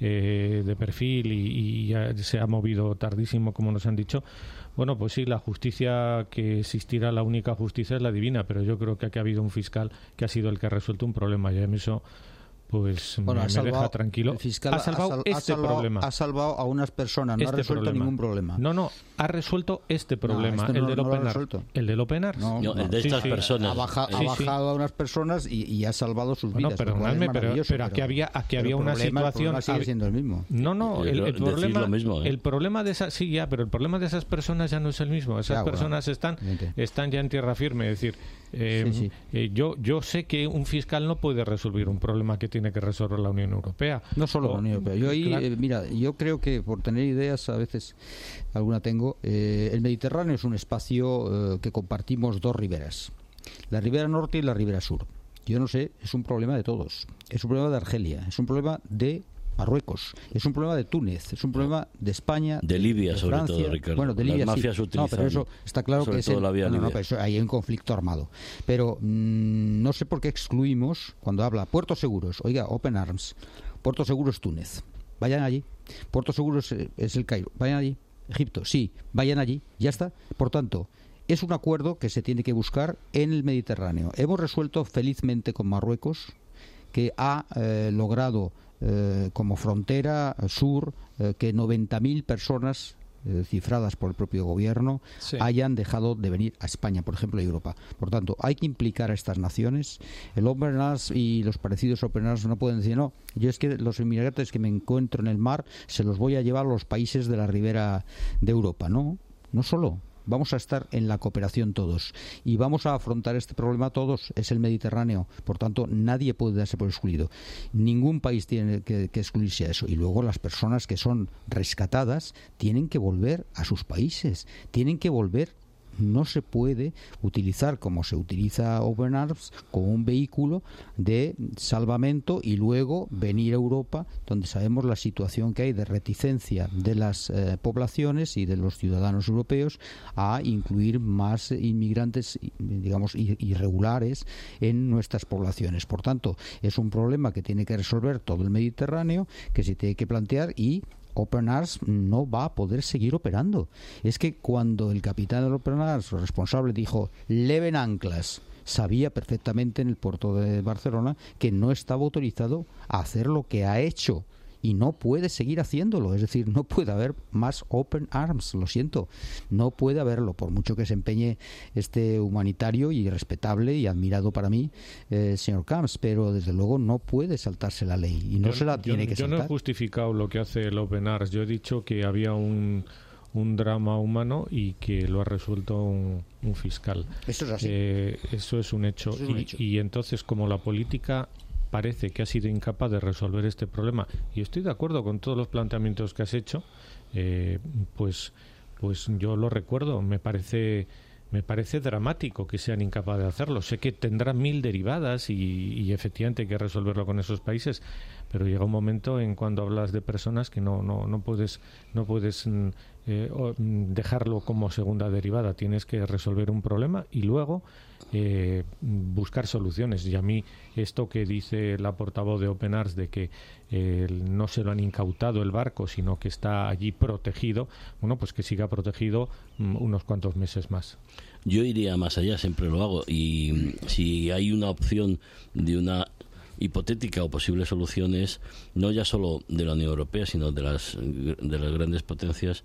eh, de perfil y, y ya se ha movido tardísimo, como nos han dicho. Bueno, pues sí, la justicia que existirá, la única justicia es la divina, pero yo creo que aquí ha habido un fiscal que ha sido el que ha resuelto un problema, y en eso pues bueno, me, me salvado, deja tranquilo. El fiscal ha salvado ha sal, este ha salvado, problema. Ha salvado a unas personas, no este ha resuelto problema. ningún problema. No, no, ha resuelto este problema, no, este el, no, del no Open Arms. el del Open Arms. No, no, no, el de sí, estas sí. personas. Ha, baja, sí, ha bajado sí. a unas personas y, y ha salvado sus bueno, vidas. Perdonadme, pero, pero aquí había, aquí había una problema, situación... El sigue siendo el mismo. No, no, el, el problema, mismo, ¿eh? el problema de esas... Sí, ya, pero el problema de esas personas ya no es el mismo. Esas ya, personas bueno, están, están ya en tierra firme, es decir... Eh, sí, sí. Eh, yo yo sé que un fiscal no puede resolver un problema que tiene que resolver la Unión Europea. No solo o, la Unión Europea. Yo ahí, claro. eh, mira, yo creo que por tener ideas, a veces alguna tengo, eh, el Mediterráneo es un espacio eh, que compartimos dos riberas, la ribera norte y la ribera sur. Yo no sé, es un problema de todos. Es un problema de Argelia, es un problema de Marruecos, es un problema de Túnez, es un problema de España, de Libia, de sobre Francia. todo, Ricardo. Bueno, de Libia las mafias sí. utilizan, no, pero eso está claro que es el, la vía no, no, Libia. pero eso, hay un conflicto armado. Pero mmm, no sé por qué excluimos cuando habla puertos seguros. Oiga, Open Arms, puerto seguro es Túnez. Vayan allí. Puerto seguro es, es el Cairo. Vayan allí. Egipto, sí, vayan allí. Ya está. Por tanto, es un acuerdo que se tiene que buscar en el Mediterráneo. Hemos resuelto felizmente con Marruecos, que ha eh, logrado eh, como frontera sur eh, que noventa mil personas eh, cifradas por el propio gobierno sí. hayan dejado de venir a España, por ejemplo, a Europa. Por tanto, hay que implicar a estas naciones. El Open Arms y los parecidos Open Arms no pueden decir, no, yo es que los inmigrantes que me encuentro en el mar se los voy a llevar a los países de la ribera de Europa. No, no solo. Vamos a estar en la cooperación todos y vamos a afrontar este problema todos. Es el Mediterráneo, por tanto nadie puede darse por excluido. Ningún país tiene que, que excluirse a eso. Y luego las personas que son rescatadas tienen que volver a sus países, tienen que volver. No se puede utilizar como se utiliza Open Arms como un vehículo de salvamento y luego venir a Europa, donde sabemos la situación que hay de reticencia de las eh, poblaciones y de los ciudadanos europeos a incluir más inmigrantes, digamos, irregulares en nuestras poblaciones. Por tanto, es un problema que tiene que resolver todo el Mediterráneo, que se tiene que plantear, y Open Arms no va a poder seguir operando. Es que cuando el capitán del Open Arms, el responsable, dijo leven anclas, sabía perfectamente en el puerto de Barcelona que no estaba autorizado a hacer lo que ha hecho y no puede seguir haciéndolo. Es decir, no puede haber más Open Arms, lo siento, no puede haberlo, por mucho que se empeñe este humanitario y respetable y admirado para mí eh, señor Camps, pero desde luego no puede saltarse la ley y no yo, se la tiene yo, que yo saltar. Yo no he justificado lo que hace el Open Arms, yo he dicho que había un un drama humano y que lo ha resuelto un, un fiscal. Eso es así. Eh, eso es un hecho. Es un y, hecho. y entonces, como la política parece que ha sido incapaz de resolver este problema, y estoy de acuerdo con todos los planteamientos que has hecho, eh, pues pues yo lo recuerdo, me parece me parece dramático que sean incapaces de hacerlo. Sé que tendrán mil derivadas y, y efectivamente hay que resolverlo con esos países, pero llega un momento en cuando hablas de personas que no no no puedes no puedes eh, dejarlo como segunda derivada. Tienes que resolver un problema y luego eh, buscar soluciones. Y a mí esto que dice la portavoz de Open Arms de que eh, no se lo han incautado el barco, sino que está allí protegido, bueno, pues que siga protegido um, unos cuantos meses más. Yo iría más allá, siempre lo hago, y si hay una opción de una hipotética o posibles soluciones, no ya solo de la Unión Europea, sino de las de las grandes potencias,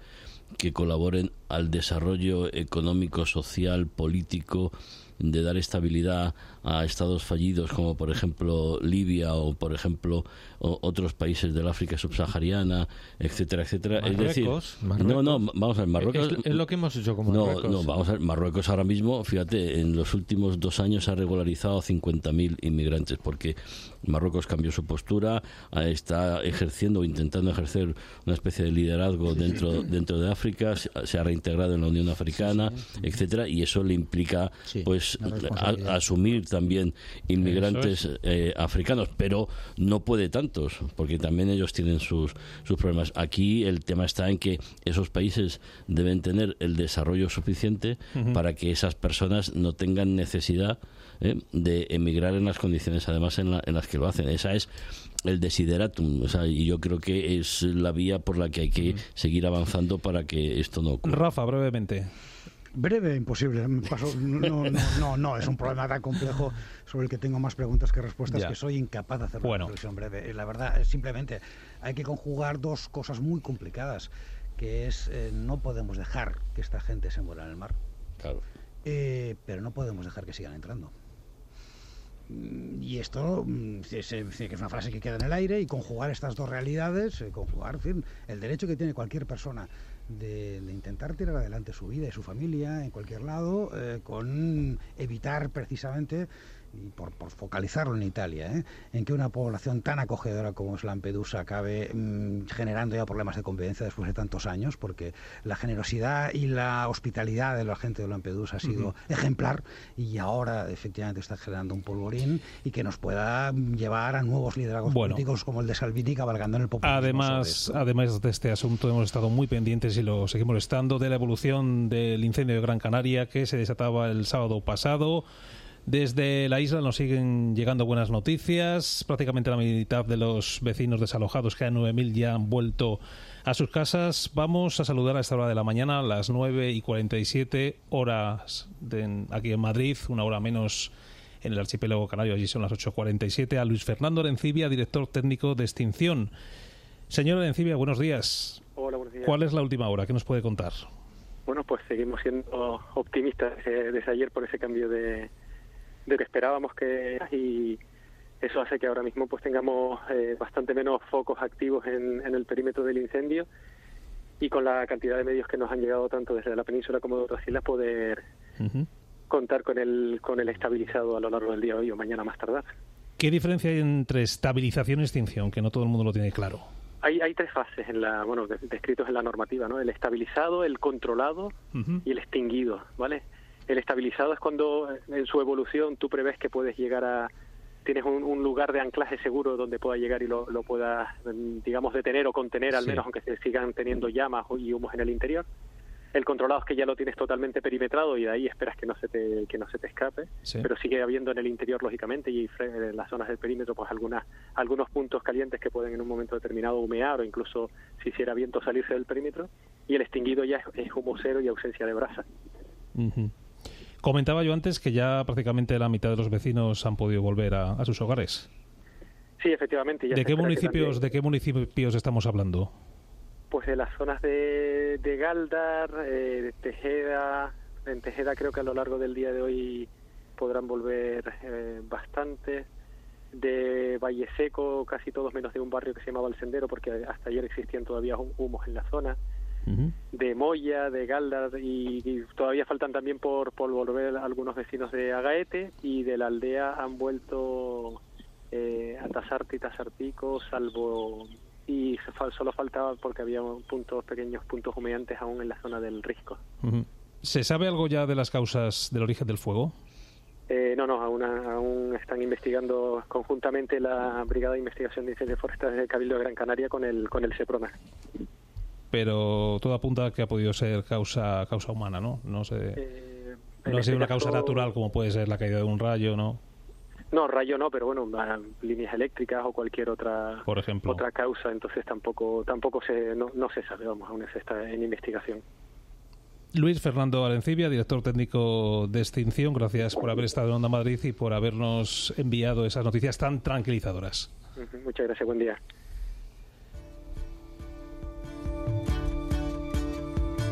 que colaboren al desarrollo económico, social, político, de dar estabilidad a estados fallidos como por ejemplo Libia o por ejemplo o otros países del África subsahariana, etcétera, etcétera. Marruecos, es decir, Marruecos. no, no, vamos a ver, Marruecos es, es lo que hemos hecho con no, Marruecos. no, vamos a ver, Marruecos ahora mismo, fíjate, en los últimos dos años ha regularizado a cincuenta mil inmigrantes porque Marruecos cambió su postura, está ejerciendo o intentando ejercer una especie de liderazgo dentro dentro de África, se, se ha reintegrado en la Unión Africana, sí, sí. etcétera, y eso le implica sí, pues a, a asumir también inmigrantes es. eh, africanos, pero no puede tantos, porque también ellos tienen sus, sus problemas. Aquí el tema está en que esos países deben tener el desarrollo suficiente uh-huh. para que esas personas no tengan necesidad ¿eh? de emigrar en las condiciones además en, la, en las que lo hacen. Esa es el desideratum, o sea, y yo creo que es la vía por la que hay que uh-huh. seguir avanzando para que esto no ocurra. Rafa, brevemente. Breve, imposible. Paso, no, no, no, no, es un problema tan complejo sobre el que tengo más preguntas que respuestas ya. que soy incapaz de hacer una bueno. reflexión breve. La verdad, es simplemente hay que conjugar dos cosas muy complicadas, que es eh, no podemos dejar que esta gente se muera en el mar, claro. eh, pero no podemos dejar que sigan entrando. Y esto es, es, es una frase que queda en el aire, y conjugar estas dos realidades, eh, conjugar en fin, el derecho que tiene cualquier persona De, de intentar tirar adelante su vida y su familia en cualquier lado, eh, con evitar precisamente, y por, por focalizarlo en Italia, ¿eh? en que una población tan acogedora como es Lampedusa acabe mmm, generando ya problemas de convivencia después de tantos años, porque la generosidad y la hospitalidad de la gente de Lampedusa ha sido uh-huh. ejemplar, y ahora efectivamente está generando un polvorín y que nos pueda llevar a nuevos liderazgos bueno. políticos como el de Salvini cabalgando en el populismo. Además, además de este asunto hemos estado muy pendientes y lo seguimos estando de la evolución del incendio de Gran Canaria que se desataba el sábado pasado. Desde la isla nos siguen llegando buenas noticias. Prácticamente la mitad de los vecinos desalojados, que hay nueve mil, ya han vuelto a sus casas. Vamos a saludar a esta hora de la mañana, a las nueve y cuarenta y siete horas de, aquí en Madrid, una hora menos en el archipiélago canario, allí son las ocho cuarenta y siete, a Luis Fernando Arencibia, director técnico de extinción. Señor Arencibia, buenos días. Hola, buenos días. ¿Cuál es la última hora? ¿Qué nos puede contar? Bueno, pues seguimos siendo optimistas eh, desde ayer por ese cambio de... de que esperábamos que y eso hace que ahora mismo pues tengamos eh, bastante menos focos activos en, en el perímetro del incendio, y con la cantidad de medios que nos han llegado tanto desde la península como de otras islas poder uh-huh. contar con el con el estabilizado a lo largo del día hoy o mañana más tardar. ¿Qué diferencia hay entre estabilización y extinción? Que no todo el mundo lo tiene claro. Hay, hay tres fases en la bueno descritos en la normativa, ¿no? El estabilizado, el controlado uh-huh. y el extinguido, ¿vale? El estabilizado es cuando en su evolución tú prevés que puedes llegar a... tienes un, un lugar de anclaje seguro donde puedas llegar y lo, lo puedas, digamos, detener o contener al sí. menos, aunque se sigan teniendo llamas y humos en el interior. El controlado es que ya lo tienes totalmente perimetrado y de ahí esperas que no se te, que no se te escape, sí. pero sigue habiendo en el interior, lógicamente, y en las zonas del perímetro, pues algunas, algunos puntos calientes que pueden en un momento determinado humear o incluso, si hiciera viento, salirse del perímetro. Y el extinguido ya es, es humo cero y ausencia de brasa. Uh-huh. Comentaba yo antes que ya prácticamente la mitad de los vecinos han podido volver a, a sus hogares. Sí, efectivamente. Ya ¿De qué municipios, ¿De qué municipios estamos hablando? Pues de las zonas de, de Galdar, eh, de Tejeda. En Tejeda creo que a lo largo del día de hoy podrán volver eh, bastante. De Valle Seco, casi todos menos de un barrio que se llamaba El Sendero, porque hasta ayer existían todavía humos en la zona. Uh-huh. De Moya, de Galdar, y, y todavía faltan también por, por volver algunos vecinos de Agaete, y de la aldea han vuelto eh, a Tasarte y Tasartico, salvo... y solo faltaba porque había puntos pequeños puntos humeantes aún en la zona del Risco. Uh-huh. ¿Se sabe algo ya de las causas del origen del fuego? Eh, no, no, aún, aún están investigando conjuntamente la Brigada de Investigación de Incendios Forestales del Cabildo de Gran Canaria con el con el SEPRONA. Pero todo apunta a que ha podido ser causa causa humana, ¿no? No sé, eh, no ha sido una causa natural como puede ser la caída de un rayo, ¿no? No, rayo no, pero bueno, líneas eléctricas o cualquier otra Por ejemplo. otra causa, entonces tampoco tampoco se no, no se sabe, vamos, aún se está en investigación. Luis Fernando Arencibia, director técnico de extinción, gracias por haber estado en Onda Madrid y por habernos enviado esas noticias tan tranquilizadoras. Muchas gracias, buen día.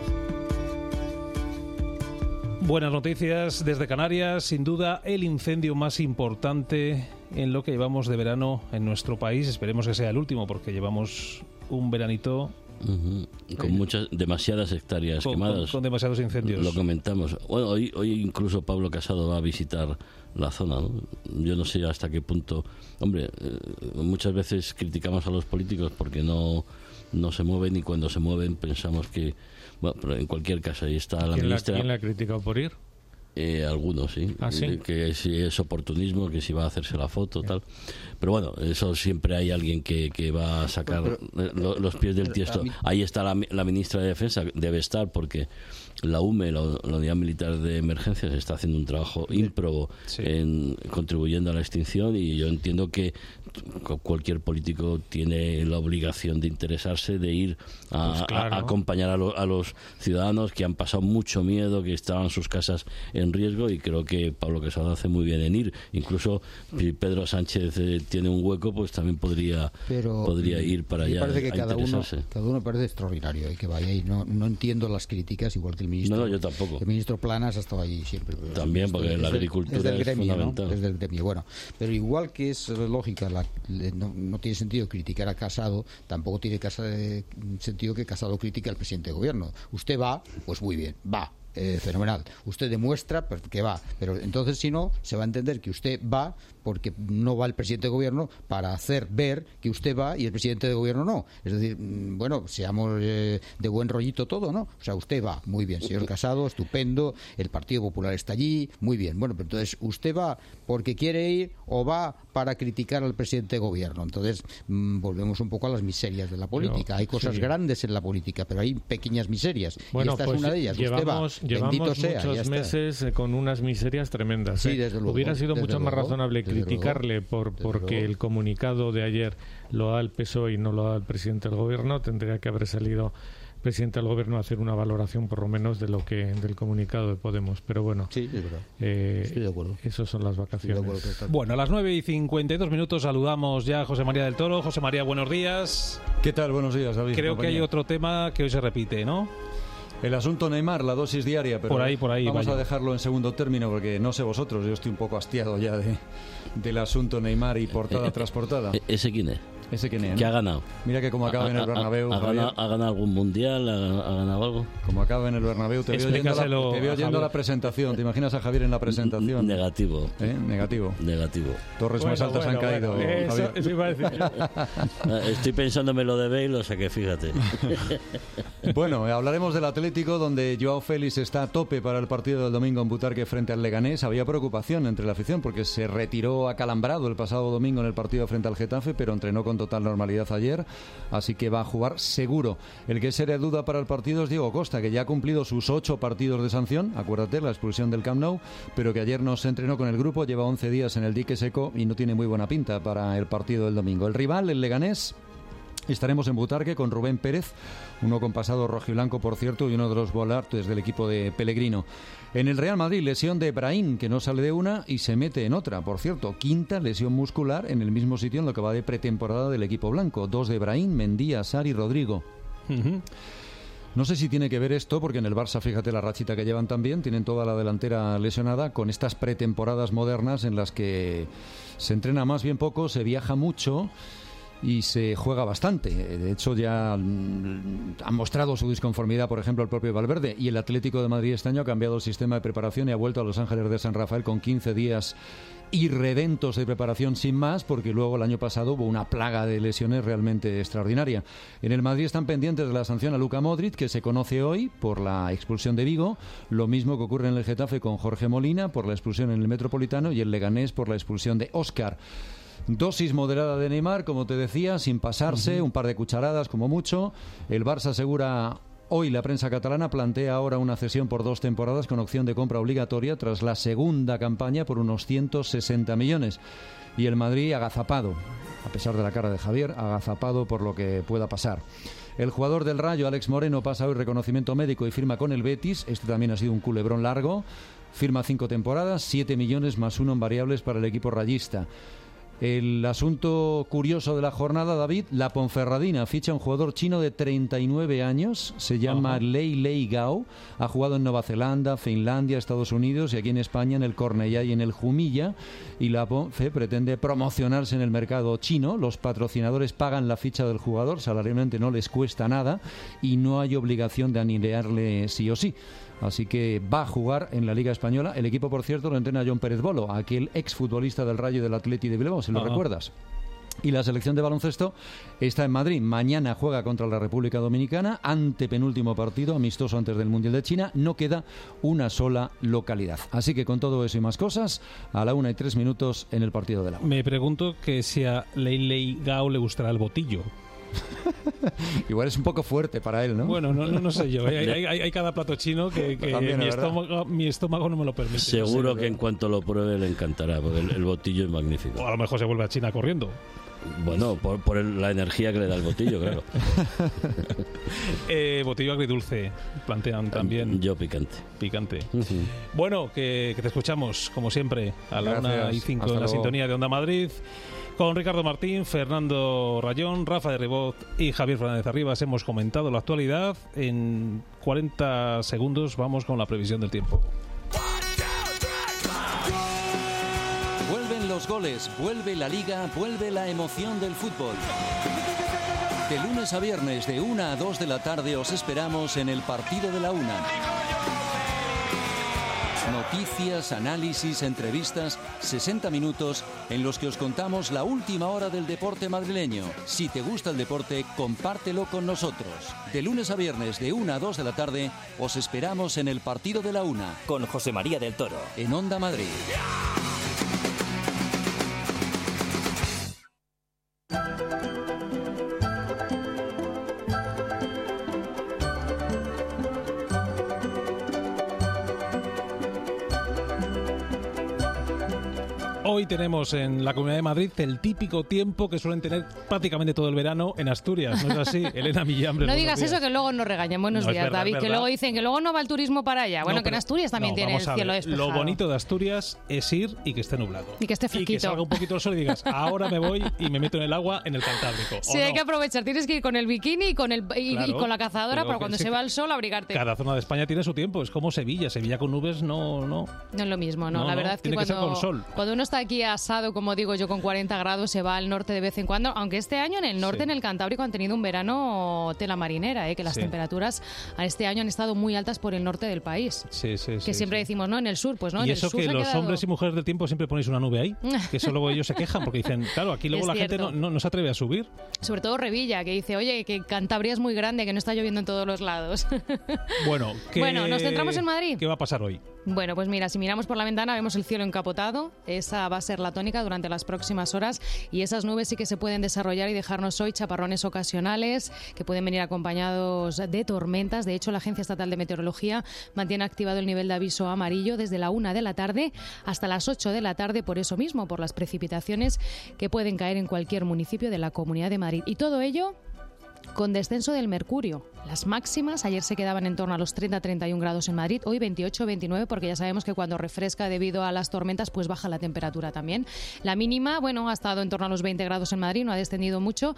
Buenas noticias desde Canarias, sin duda el incendio más importante en lo que llevamos de verano en nuestro país. Esperemos que sea el último, porque llevamos un veranito uh-huh. con eh, muchas, demasiadas hectáreas con, quemadas. Con, con demasiados incendios. Lo comentamos. Bueno, hoy, hoy incluso Pablo Casado va a visitar la zona, ¿no? Yo no sé hasta qué punto. Hombre, eh, muchas veces criticamos a los políticos porque no, no se mueven, y cuando se mueven pensamos que... Bueno, pero en cualquier caso, ahí está la ¿Quién ministra. La, ¿Quién la ha criticado por ir? Eh, algunos, sí. ¿Ah, sí? Que si es oportunismo, que si va a hacerse la foto, sí. tal. Pero bueno, eso siempre hay alguien que, que va a sacar pero, pero, los pies del tiesto. Ahí está la, la ministra de Defensa, debe estar, porque la U M E, la, la Unidad Militar de Emergencias, está haciendo un trabajo ímprobo sí. en contribuyendo a la extinción, y yo entiendo que cualquier político tiene la obligación de interesarse, de ir a, pues claro. a, a acompañar a, lo, a los ciudadanos que han pasado mucho miedo, que estaban sus casas en riesgo, y creo que Pablo Casado hace muy bien en ir. Incluso si Pedro Sánchez eh, tiene un hueco, pues también podría Pero, podría ir para allá. Parece que a cada uno, interesarse. cada uno parece extraordinario y que vaya ahí. No, no entiendo las críticas, igual que el ministro. No, no, yo tampoco. El ministro Planas ha estado ahí siempre. También, porque la agricultura es, del gremio, es fundamental. ¿no? Es del gremio. Bueno, pero igual que es lógica, la, no, no tiene sentido criticar a Casado, tampoco tiene casa, eh, sentido que Casado critique al presidente de gobierno. Usted va, pues muy bien, va. Eh, fenomenal. Usted demuestra que va, pero entonces si no, se va a entender que usted va porque no va el presidente de gobierno, para hacer ver que usted va y el presidente de gobierno no. Es decir, bueno, seamos eh, de buen rollito todo, ¿no? O sea, usted va, muy bien, señor Casado, estupendo, el Partido Popular está allí, muy bien. Bueno, pero entonces, ¿usted va porque quiere ir o va para criticar al presidente de gobierno? Entonces, mmm, volvemos un poco a las miserias de la política. Yo, hay cosas sí. grandes en la política, pero hay pequeñas miserias. Bueno, y esta pues es una de ellas. Llevamos, usted va, llevamos bendito sea, muchos meses con unas miserias tremendas. Sí, ¿eh? desde luego, Hubiera sido mucho luego, más razonable criticarle luego, por porque luego. el comunicado de ayer lo da el P S O E y no lo da el presidente del gobierno. Tendría que haber salido el presidente del gobierno a hacer una valoración por lo menos de lo que del comunicado de Podemos. Pero bueno, sí, es verdad. Eh, Estoy de acuerdo. Esas son las vacaciones. Bueno, a las nueve y cincuenta y dos minutos saludamos ya a José María del Toro. José María, buenos días. ¿Qué tal? Buenos días, David. Creo compañía. que hay otro tema que hoy se repite, ¿no? El asunto Neymar, la dosis diaria, pero por ahí, por ahí, vamos vaya. a dejarlo en segundo término porque no sé vosotros, yo estoy un poco hastiado ya de, del asunto Neymar y portada eh, tras portada. ¿Ese quién es? ¿Ese quién es? ¿Qué ¿no? ha ganado? Mira que como acaba en el Bernabéu... ¿Ha, ha, ganado, ¿Ha ganado algún mundial? ¿Ha, ha ganado algo? Como acaba en el Bernabéu, te veo oyendo, la, te veo oyendo la presentación. ¿Te imaginas a Javier en la presentación? Negativo. ¿Eh? Negativo. Negativo. Torres bueno, más altas bueno, han caído, bueno. Eso, Javier. Eso iba a decir yo. Estoy pensándome lo de Bale, o sea que fíjate. Bueno, hablaremos del Atlético, donde Joao Félix está a tope para el partido del domingo en Butarque frente al Leganés. Había preocupación entre la afición porque se retiró acalambrado el pasado domingo en el partido frente al Getafe, pero entrenó con total normalidad ayer, así que va a jugar seguro. El que sería duda para el partido es Diego Costa, que ya ha cumplido sus ocho partidos de sanción, acuérdate, la expulsión del Camp Nou, pero que ayer no se entrenó con el grupo, lleva once días en el dique seco y no tiene muy buena pinta para el partido del domingo. El rival, el Leganés, estaremos en Butarque con Rubén Pérez, uno con pasado rojiblanco, por cierto, y uno de los volantes del equipo de Pellegrino. En el Real Madrid, lesión de Brahim, que no sale de una y se mete en otra. Por cierto, quinta lesión muscular en el mismo sitio en lo que va de pretemporada del equipo blanco. Dos de Brahim, Mendy, Sarr y Rodrigo. Uh-huh. No sé si tiene que ver esto, porque en el Barça, fíjate la rachita que llevan también, tienen toda la delantera lesionada, con estas pretemporadas modernas en las que se entrena más bien poco, se viaja mucho y se juega bastante. De hecho, ya han mostrado su disconformidad, por ejemplo, el propio Valverde, y el Atlético de Madrid este año ha cambiado el sistema de preparación y ha vuelto a Los Ángeles de San Rafael con quince días irredentos de preparación sin más, porque luego el año pasado hubo una plaga de lesiones realmente extraordinaria. En el Madrid están pendientes de la sanción a Luka Modric, que se conoce hoy por la expulsión de Vigo, lo mismo que ocurre en el Getafe con Jorge Molina por la expulsión en el Metropolitano y el Leganés por la expulsión de Óscar. Dosis moderada de Neymar, como te decía, sin pasarse, uh-huh. un par de cucharadas como mucho. El Barça asegura hoy, la prensa catalana plantea ahora una cesión por dos temporadas con opción de compra obligatoria tras la segunda campaña por unos ciento sesenta millones. Y el Madrid agazapado, a pesar de la cara de Javier, agazapado por lo que pueda pasar. El jugador del Rayo, Alex Moreno, pasa hoy reconocimiento médico y firma con el Betis. Este también ha sido un culebrón largo. Firma cinco temporadas, siete millones más uno en variables para el equipo rayista. El asunto curioso de la jornada, David, la Ponferradina ficha un jugador chino de treinta y nueve años, se llama Lei Lei Gao, ha jugado en Nueva Zelanda, Finlandia, Estados Unidos y aquí en España en el Cornellá y en el Jumilla, y la Ponfe pretende promocionarse en el mercado chino. Los patrocinadores pagan la ficha del jugador, salarialmente no les cuesta nada y no hay obligación de anilearle sí o sí. Así que va a jugar en la Liga Española. El equipo, por cierto, lo entrena John Pérez Bolo, aquel exfutbolista del Rayo y del Atleti de Bilbao, si lo Ajá. recuerdas. Y la selección de baloncesto está en Madrid. Mañana juega contra la República Dominicana, antepenúltimo partido, amistoso antes del Mundial de China. No queda una sola localidad. Así que con todo eso y más cosas, a la una y tres minutos en el partido de la una. Me pregunto que si a Lei Lei Gao le gustará el botillo. Igual es un poco fuerte para él, ¿no? Bueno, no, no, no sé yo. Hay, hay, hay, hay cada plato chino que, que También, mi, ¿verdad? estómago, mi estómago no me lo permite. Seguro Sí, que en cuanto lo pruebe le encantará, porque el, el botillo es magnífico. O a lo mejor se vuelve a China corriendo. Bueno, por, por el- la energía que le da el botillo, claro. Eh, botillo agridulce, plantean también. Yo picante. Picante. Bueno, que, que te escuchamos, como siempre, a la Gracias. una y cinco Hasta en la luego. sintonía de Onda Madrid, con Ricardo Martín, Fernando Rayón, Rafa de Ribot y Javier Fernández Arribas. Hemos comentado la actualidad. En cuarenta segundos vamos con la previsión del tiempo. Vuelven los goles, vuelve la liga, vuelve la emoción del fútbol. De lunes a viernes de una a dos de la tarde os esperamos en el Partido de la Una. Noticias, análisis, entrevistas, sesenta minutos en los que os contamos la última hora del deporte madrileño. Si te gusta el deporte, compártelo con nosotros. De lunes a viernes de una a dos de la tarde os esperamos en el Partido de la Una. Con José María del Toro. En Onda Madrid. Hoy tenemos en la Comunidad de Madrid el típico tiempo que suelen tener prácticamente todo el verano en Asturias, ¿no es así? Elena Millambre. No buenos digas días. eso, que luego nos regañan. Buenos No, es días, verdad, David. es Que verdad. luego dicen que luego no va el turismo para allá. Bueno, No, que en pero- Asturias también no, tiene el vamos a cielo ver. despejado. Lo bonito de Asturias es ir y que esté nublado. Y que esté Y que fresquito. salga un poquito el sol y digas, ahora me voy y me meto en el agua en el Cantábrico. ¿O Sí, no? hay que aprovechar. Tienes que ir con el bikini y con, el, y, y Claro, con la cazadora pero para que cuando sí se que- va el sol abrigarte. Cada zona de España tiene su tiempo. Es como Sevilla. Sevilla con nubes no... no. No es lo mismo, ¿no? No, la no, verdad es que tiene que ser cuando, con sol. cuando uno está aquí asado, como digo yo, con cuarenta grados, se va al norte de vez en cuando. Aunque este año en el norte, Sí. en el Cantábrico, han tenido un verano tela marinera, ¿eh? Que las Sí. temperaturas a este año han estado muy altas por el norte del país. Sí, sí, Que sí, siempre sí. decimos, ¿no? En el sur, pues no, y en el eso sur que se ha los quedado- hombres y mujeres del tiempo siempre ponéis una nube ahí, que eso luego ellos se quejan porque dicen, claro, aquí luego Es la gente cierto. no, no, no se atreve a subir. Sobre todo Revilla, que dice, oye, que Cantabria es muy grande, que no está lloviendo en todos los lados. Bueno, ¿qué, Bueno, ¿nos centramos en Madrid? ¿Qué va a pasar hoy? Bueno, pues mira, si miramos por la ventana vemos el cielo encapotado. Esa va a ser la tónica durante las próximas horas y esas nubes sí que se pueden desarrollar y dejarnos hoy chaparrones ocasionales que pueden venir acompañados de tormentas. De hecho, la Agencia Estatal de Meteorología mantiene activado el nivel de aviso amarillo desde la una de la tarde hasta las ocho de la tarde por eso mismo, por las precipitaciones que pueden caer en cualquier municipio de la Comunidad de Madrid. Y todo ello con descenso del mercurio. Las máximas ayer se quedaban en torno a los treinta a treinta y un grados en Madrid, hoy veintiocho a veintinueve, porque ya sabemos que cuando refresca debido a las tormentas, pues baja la temperatura también. La mínima, bueno, ha estado en torno a los veinte grados en Madrid, no ha descendido mucho,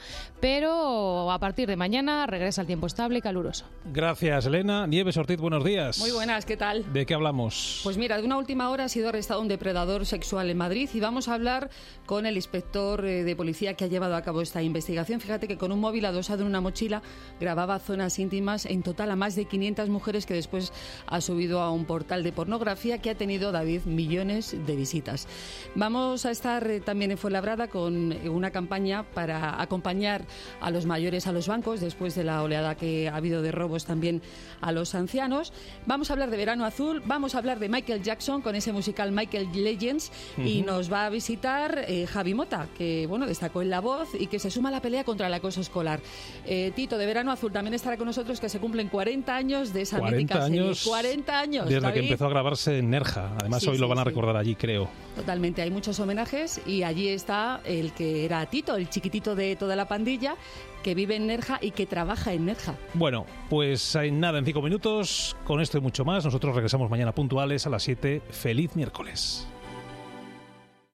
pero a partir de mañana regresa el tiempo estable y caluroso. Gracias, Elena. Nieves Ortiz, buenos días. Muy buenas, ¿qué tal? ¿De qué hablamos? Pues mira, de una última hora ha sido arrestado un depredador sexual en Madrid y vamos a hablar con el inspector eh, de policía que ha llevado a cabo esta investigación. Fíjate que con un móvil adosado en una mochila grababa zonas íntimas en total a más de quinientas mujeres que después ha subido a un portal de pornografía que ha tenido, David, millones de visitas. Vamos a estar eh, también en Fuenlabrada con eh, una campaña para acompañar a los mayores a los bancos después de la oleada que ha habido de robos también a los ancianos. Vamos a hablar de Verano Azul, vamos a hablar de Michael Jackson con ese musical Michael Legends y Ujú. nos va a visitar eh, Javi Mota, que bueno, destacó en La Voz y que se suma a la pelea contra el acoso escolar. Eh, Tito de Verano Azul también estará con nosotros, que se cumplen cuarenta años de esa mítica cuarenta años. serie. cuarenta años. Desde David. que empezó a grabarse en Nerja. Además, Sí, hoy lo sí, van a sí. recordar allí, creo. Totalmente, hay muchos homenajes y allí está el que era Tito, el chiquitito de toda la pandilla, que vive en Nerja y que trabaja en Nerja. Bueno, pues hay nada en cinco minutos. Con esto y mucho más, nosotros regresamos mañana puntuales a las siete. Feliz miércoles.